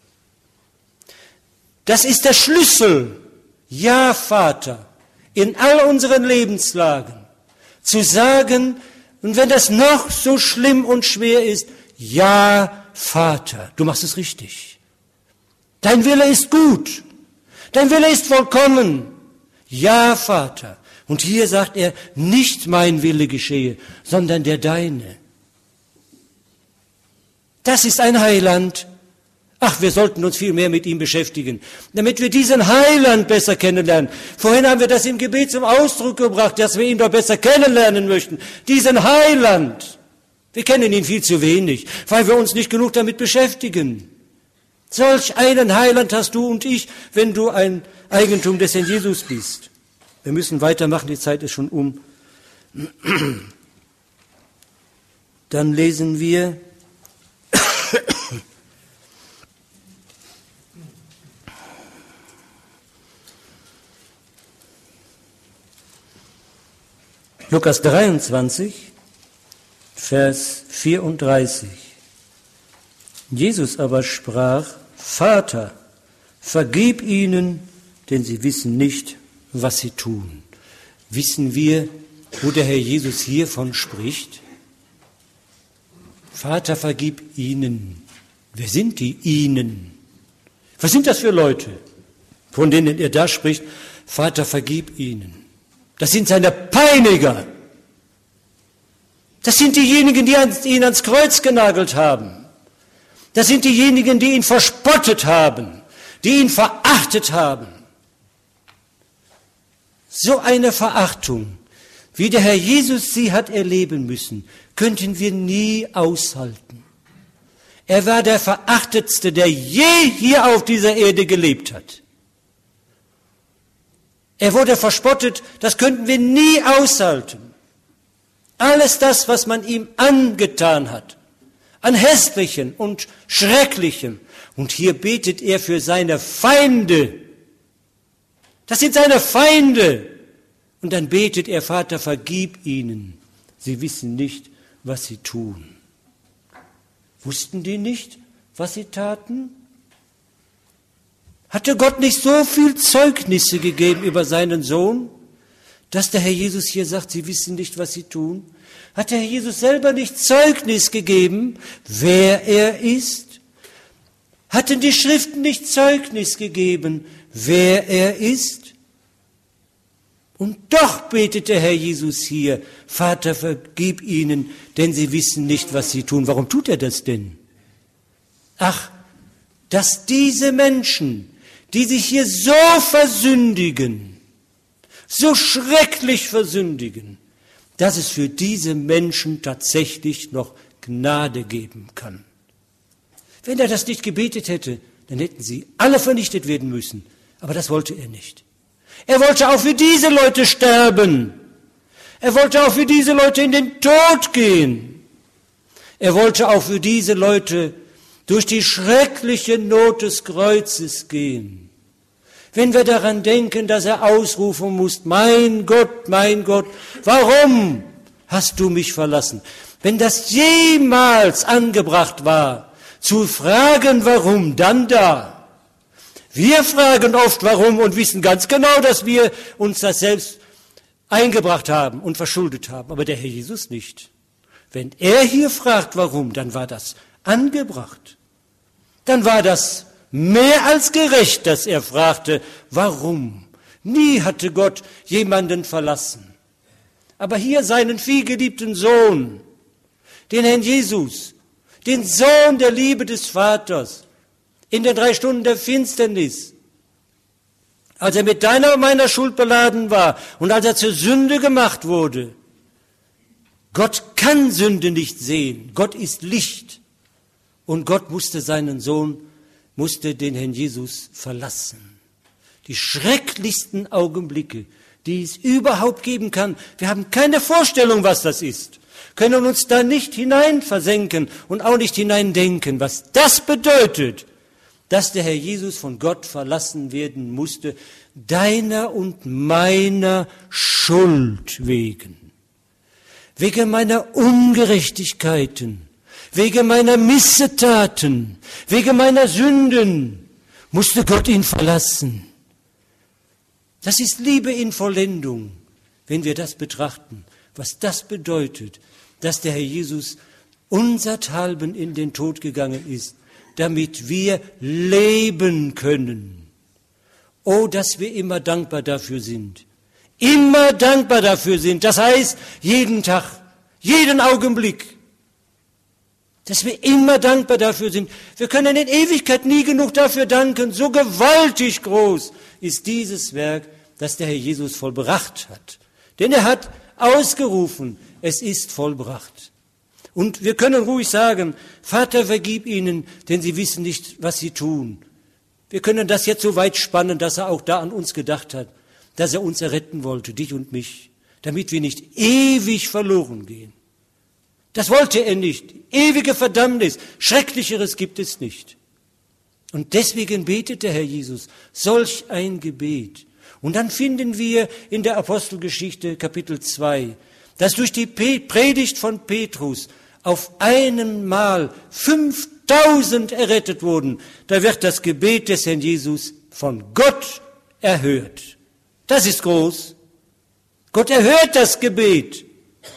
Das ist der Schlüssel. Ja, Vater. In all unseren Lebenslagen zu sagen, und wenn das noch so schlimm und schwer ist, ja, Vater, du machst es richtig. Dein Wille ist gut. Dein Wille ist vollkommen. Ja, Vater. Und hier sagt er, nicht mein Wille geschehe, sondern der deine. Das ist ein Heiland. Ach, wir sollten uns viel mehr mit ihm beschäftigen, damit wir diesen Heiland besser kennenlernen. Vorhin haben wir das im Gebet zum Ausdruck gebracht, dass wir ihn doch besser kennenlernen möchten. Diesen Heiland. Wir kennen ihn viel zu wenig, weil wir uns nicht genug damit beschäftigen. Solch einen Heiland hast du und ich, wenn du ein Eigentum des Herrn Jesus bist. Wir müssen weitermachen, die Zeit ist schon um. Dann lesen wir Lukas dreiundzwanzig, Vers vierunddreißig. Jesus aber sprach, Vater, vergib ihnen, denn sie wissen nicht, was sie tun. Wissen wir, wo der Herr Jesus hiervon spricht? Vater, vergib ihnen. Wer sind die ihnen? Was sind das für Leute, von denen er da spricht? Vater, vergib ihnen. Das sind seine Peiniger. Das sind diejenigen, die ihn ans Kreuz genagelt haben. Das sind diejenigen, die ihn verspottet haben, die ihn verachtet haben. So eine Verachtung, wie der Herr Jesus sie hat erleben müssen, könnten wir nie aushalten. Er war der Verachtetste, der je hier auf dieser Erde gelebt hat. Er wurde verspottet, das könnten wir nie aushalten. Alles das, was man ihm angetan hat, an Hässlichem und Schrecklichem. Und hier betet er für seine Feinde. Das sind seine Feinde. Und dann betet er, Vater, vergib ihnen. Sie wissen nicht, was sie tun. Wussten die nicht, was sie taten? Hatte Gott nicht so viel Zeugnisse gegeben über seinen Sohn, dass der Herr Jesus hier sagt, sie wissen nicht, was sie tun? Hat der Herr Jesus selber nicht Zeugnis gegeben, wer er ist? Hatten die Schriften nicht Zeugnis gegeben, wer er ist? Und doch betet der Herr Jesus hier, Vater, vergib ihnen, denn sie wissen nicht, was sie tun. Warum tut er das denn? Ach, dass diese Menschen, die sich hier so versündigen, so schrecklich versündigen, dass es für diese Menschen tatsächlich noch Gnade geben kann. Wenn er das nicht gebetet hätte, dann hätten sie alle vernichtet werden müssen. Aber das wollte er nicht. Er wollte auch für diese Leute sterben. Er wollte auch für diese Leute in den Tod gehen. Er wollte auch für diese Leute durch die schreckliche Not des Kreuzes gehen. Wenn wir daran denken, dass er ausrufen muss, mein Gott, mein Gott, warum hast du mich verlassen? Wenn das jemals angebracht war, zu fragen, warum, dann da. Wir fragen oft, warum, und wissen ganz genau, dass wir uns das selbst eingebracht haben und verschuldet haben, aber der Herr Jesus nicht. Wenn er hier fragt, warum, dann war das angebracht. Dann war das mehr als gerecht, dass er fragte, warum? Nie hatte Gott jemanden verlassen. Aber hier seinen vielgeliebten Sohn, den Herrn Jesus, den Sohn der Liebe des Vaters, in den drei Stunden der Finsternis, als er mit deiner und meiner Schuld beladen war und als er zur Sünde gemacht wurde. Gott kann Sünde nicht sehen. Gott ist Licht. Und Gott musste seinen Sohn musste den Herrn Jesus verlassen. Die schrecklichsten Augenblicke, die es überhaupt geben kann. Wir haben keine Vorstellung, was das ist, können uns da nicht hineinversenken und auch nicht hineindenken, was das bedeutet, dass der Herr Jesus von Gott verlassen werden musste, deiner und meiner Schuld wegen, wegen meiner Ungerechtigkeiten, wegen meiner Missetaten, wegen meiner Sünden musste Gott ihn verlassen. Das ist Liebe in Vollendung, wenn wir das betrachten, was das bedeutet, dass der Herr Jesus unserthalben in den Tod gegangen ist, damit wir leben können. Oh, dass wir immer dankbar dafür sind. Immer dankbar dafür sind. Das heißt, jeden Tag, jeden Augenblick. Dass wir immer dankbar dafür sind. Wir können in Ewigkeit nie genug dafür danken. So gewaltig groß ist dieses Werk, das der Herr Jesus vollbracht hat. Denn er hat ausgerufen, es ist vollbracht. Und wir können ruhig sagen, Vater, vergib ihnen, denn sie wissen nicht, was sie tun. Wir können das jetzt so weit spannen, dass er auch da an uns gedacht hat, dass er uns erretten wollte, dich und mich, damit wir nicht ewig verloren gehen. Das wollte er nicht. Ewige Verdammnis, Schrecklicheres gibt es nicht. Und deswegen betet der Herr Jesus solch ein Gebet. Und dann finden wir in der Apostelgeschichte Kapitel zwei, dass durch die Predigt von Petrus auf einmal fünftausend errettet wurden. Da wird das Gebet des Herrn Jesus von Gott erhört. Das ist groß. Gott erhört das Gebet.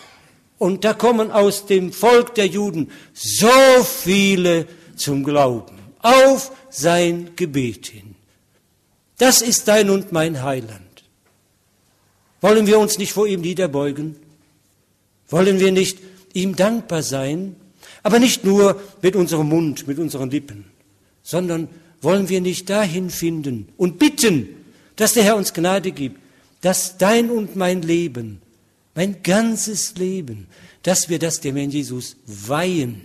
Und da kommen aus dem Volk der Juden so viele zum Glauben auf sein Gebet hin. Das ist dein und mein Heiland. Wollen wir uns nicht vor ihm niederbeugen? Wollen wir nicht ihm dankbar sein? Aber nicht nur mit unserem Mund, mit unseren Lippen, sondern wollen wir nicht dahin finden und bitten, dass der Herr uns Gnade gibt, dass dein und mein Leben, mein ganzes Leben, dass wir das dem Herrn Jesus weihen,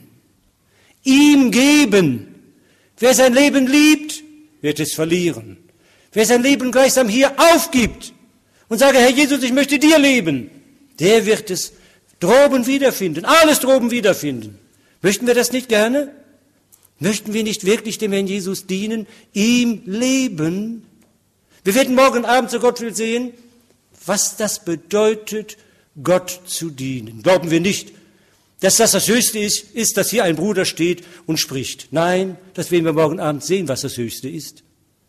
ihm geben. Wer sein Leben liebt, wird es verlieren. Wer sein Leben gleichsam hier aufgibt und sage, Herr Jesus, ich möchte dir leben, der wird es droben wiederfinden, alles droben wiederfinden. Möchten wir das nicht gerne? Möchten wir nicht wirklich dem Herrn Jesus dienen, ihm leben? Wir werden morgen Abend, so Gott will, sehen, was das bedeutet, Gott zu dienen. Glauben wir nicht, dass das das Höchste ist, ist, dass hier ein Bruder steht und spricht. Nein, das werden wir morgen Abend sehen, was das Höchste ist.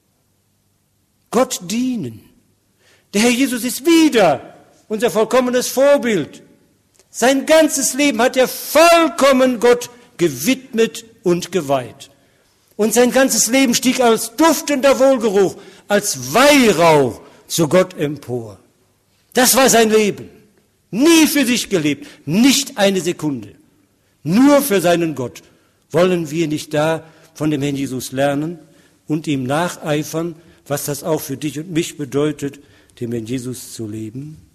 Gott dienen. Der Herr Jesus ist wieder unser vollkommenes Vorbild. Sein ganzes Leben hat er vollkommen Gott gewidmet und geweiht. Und sein ganzes Leben stieg als duftender Wohlgeruch, als Weihrauch zu Gott empor. Das war sein Leben. Nie für sich gelebt, nicht eine Sekunde. Nur für seinen Gott. Wollen wir nicht da von dem Herrn Jesus lernen und ihm nacheifern, was das auch für dich und mich bedeutet, dem Herrn Jesus zu leben?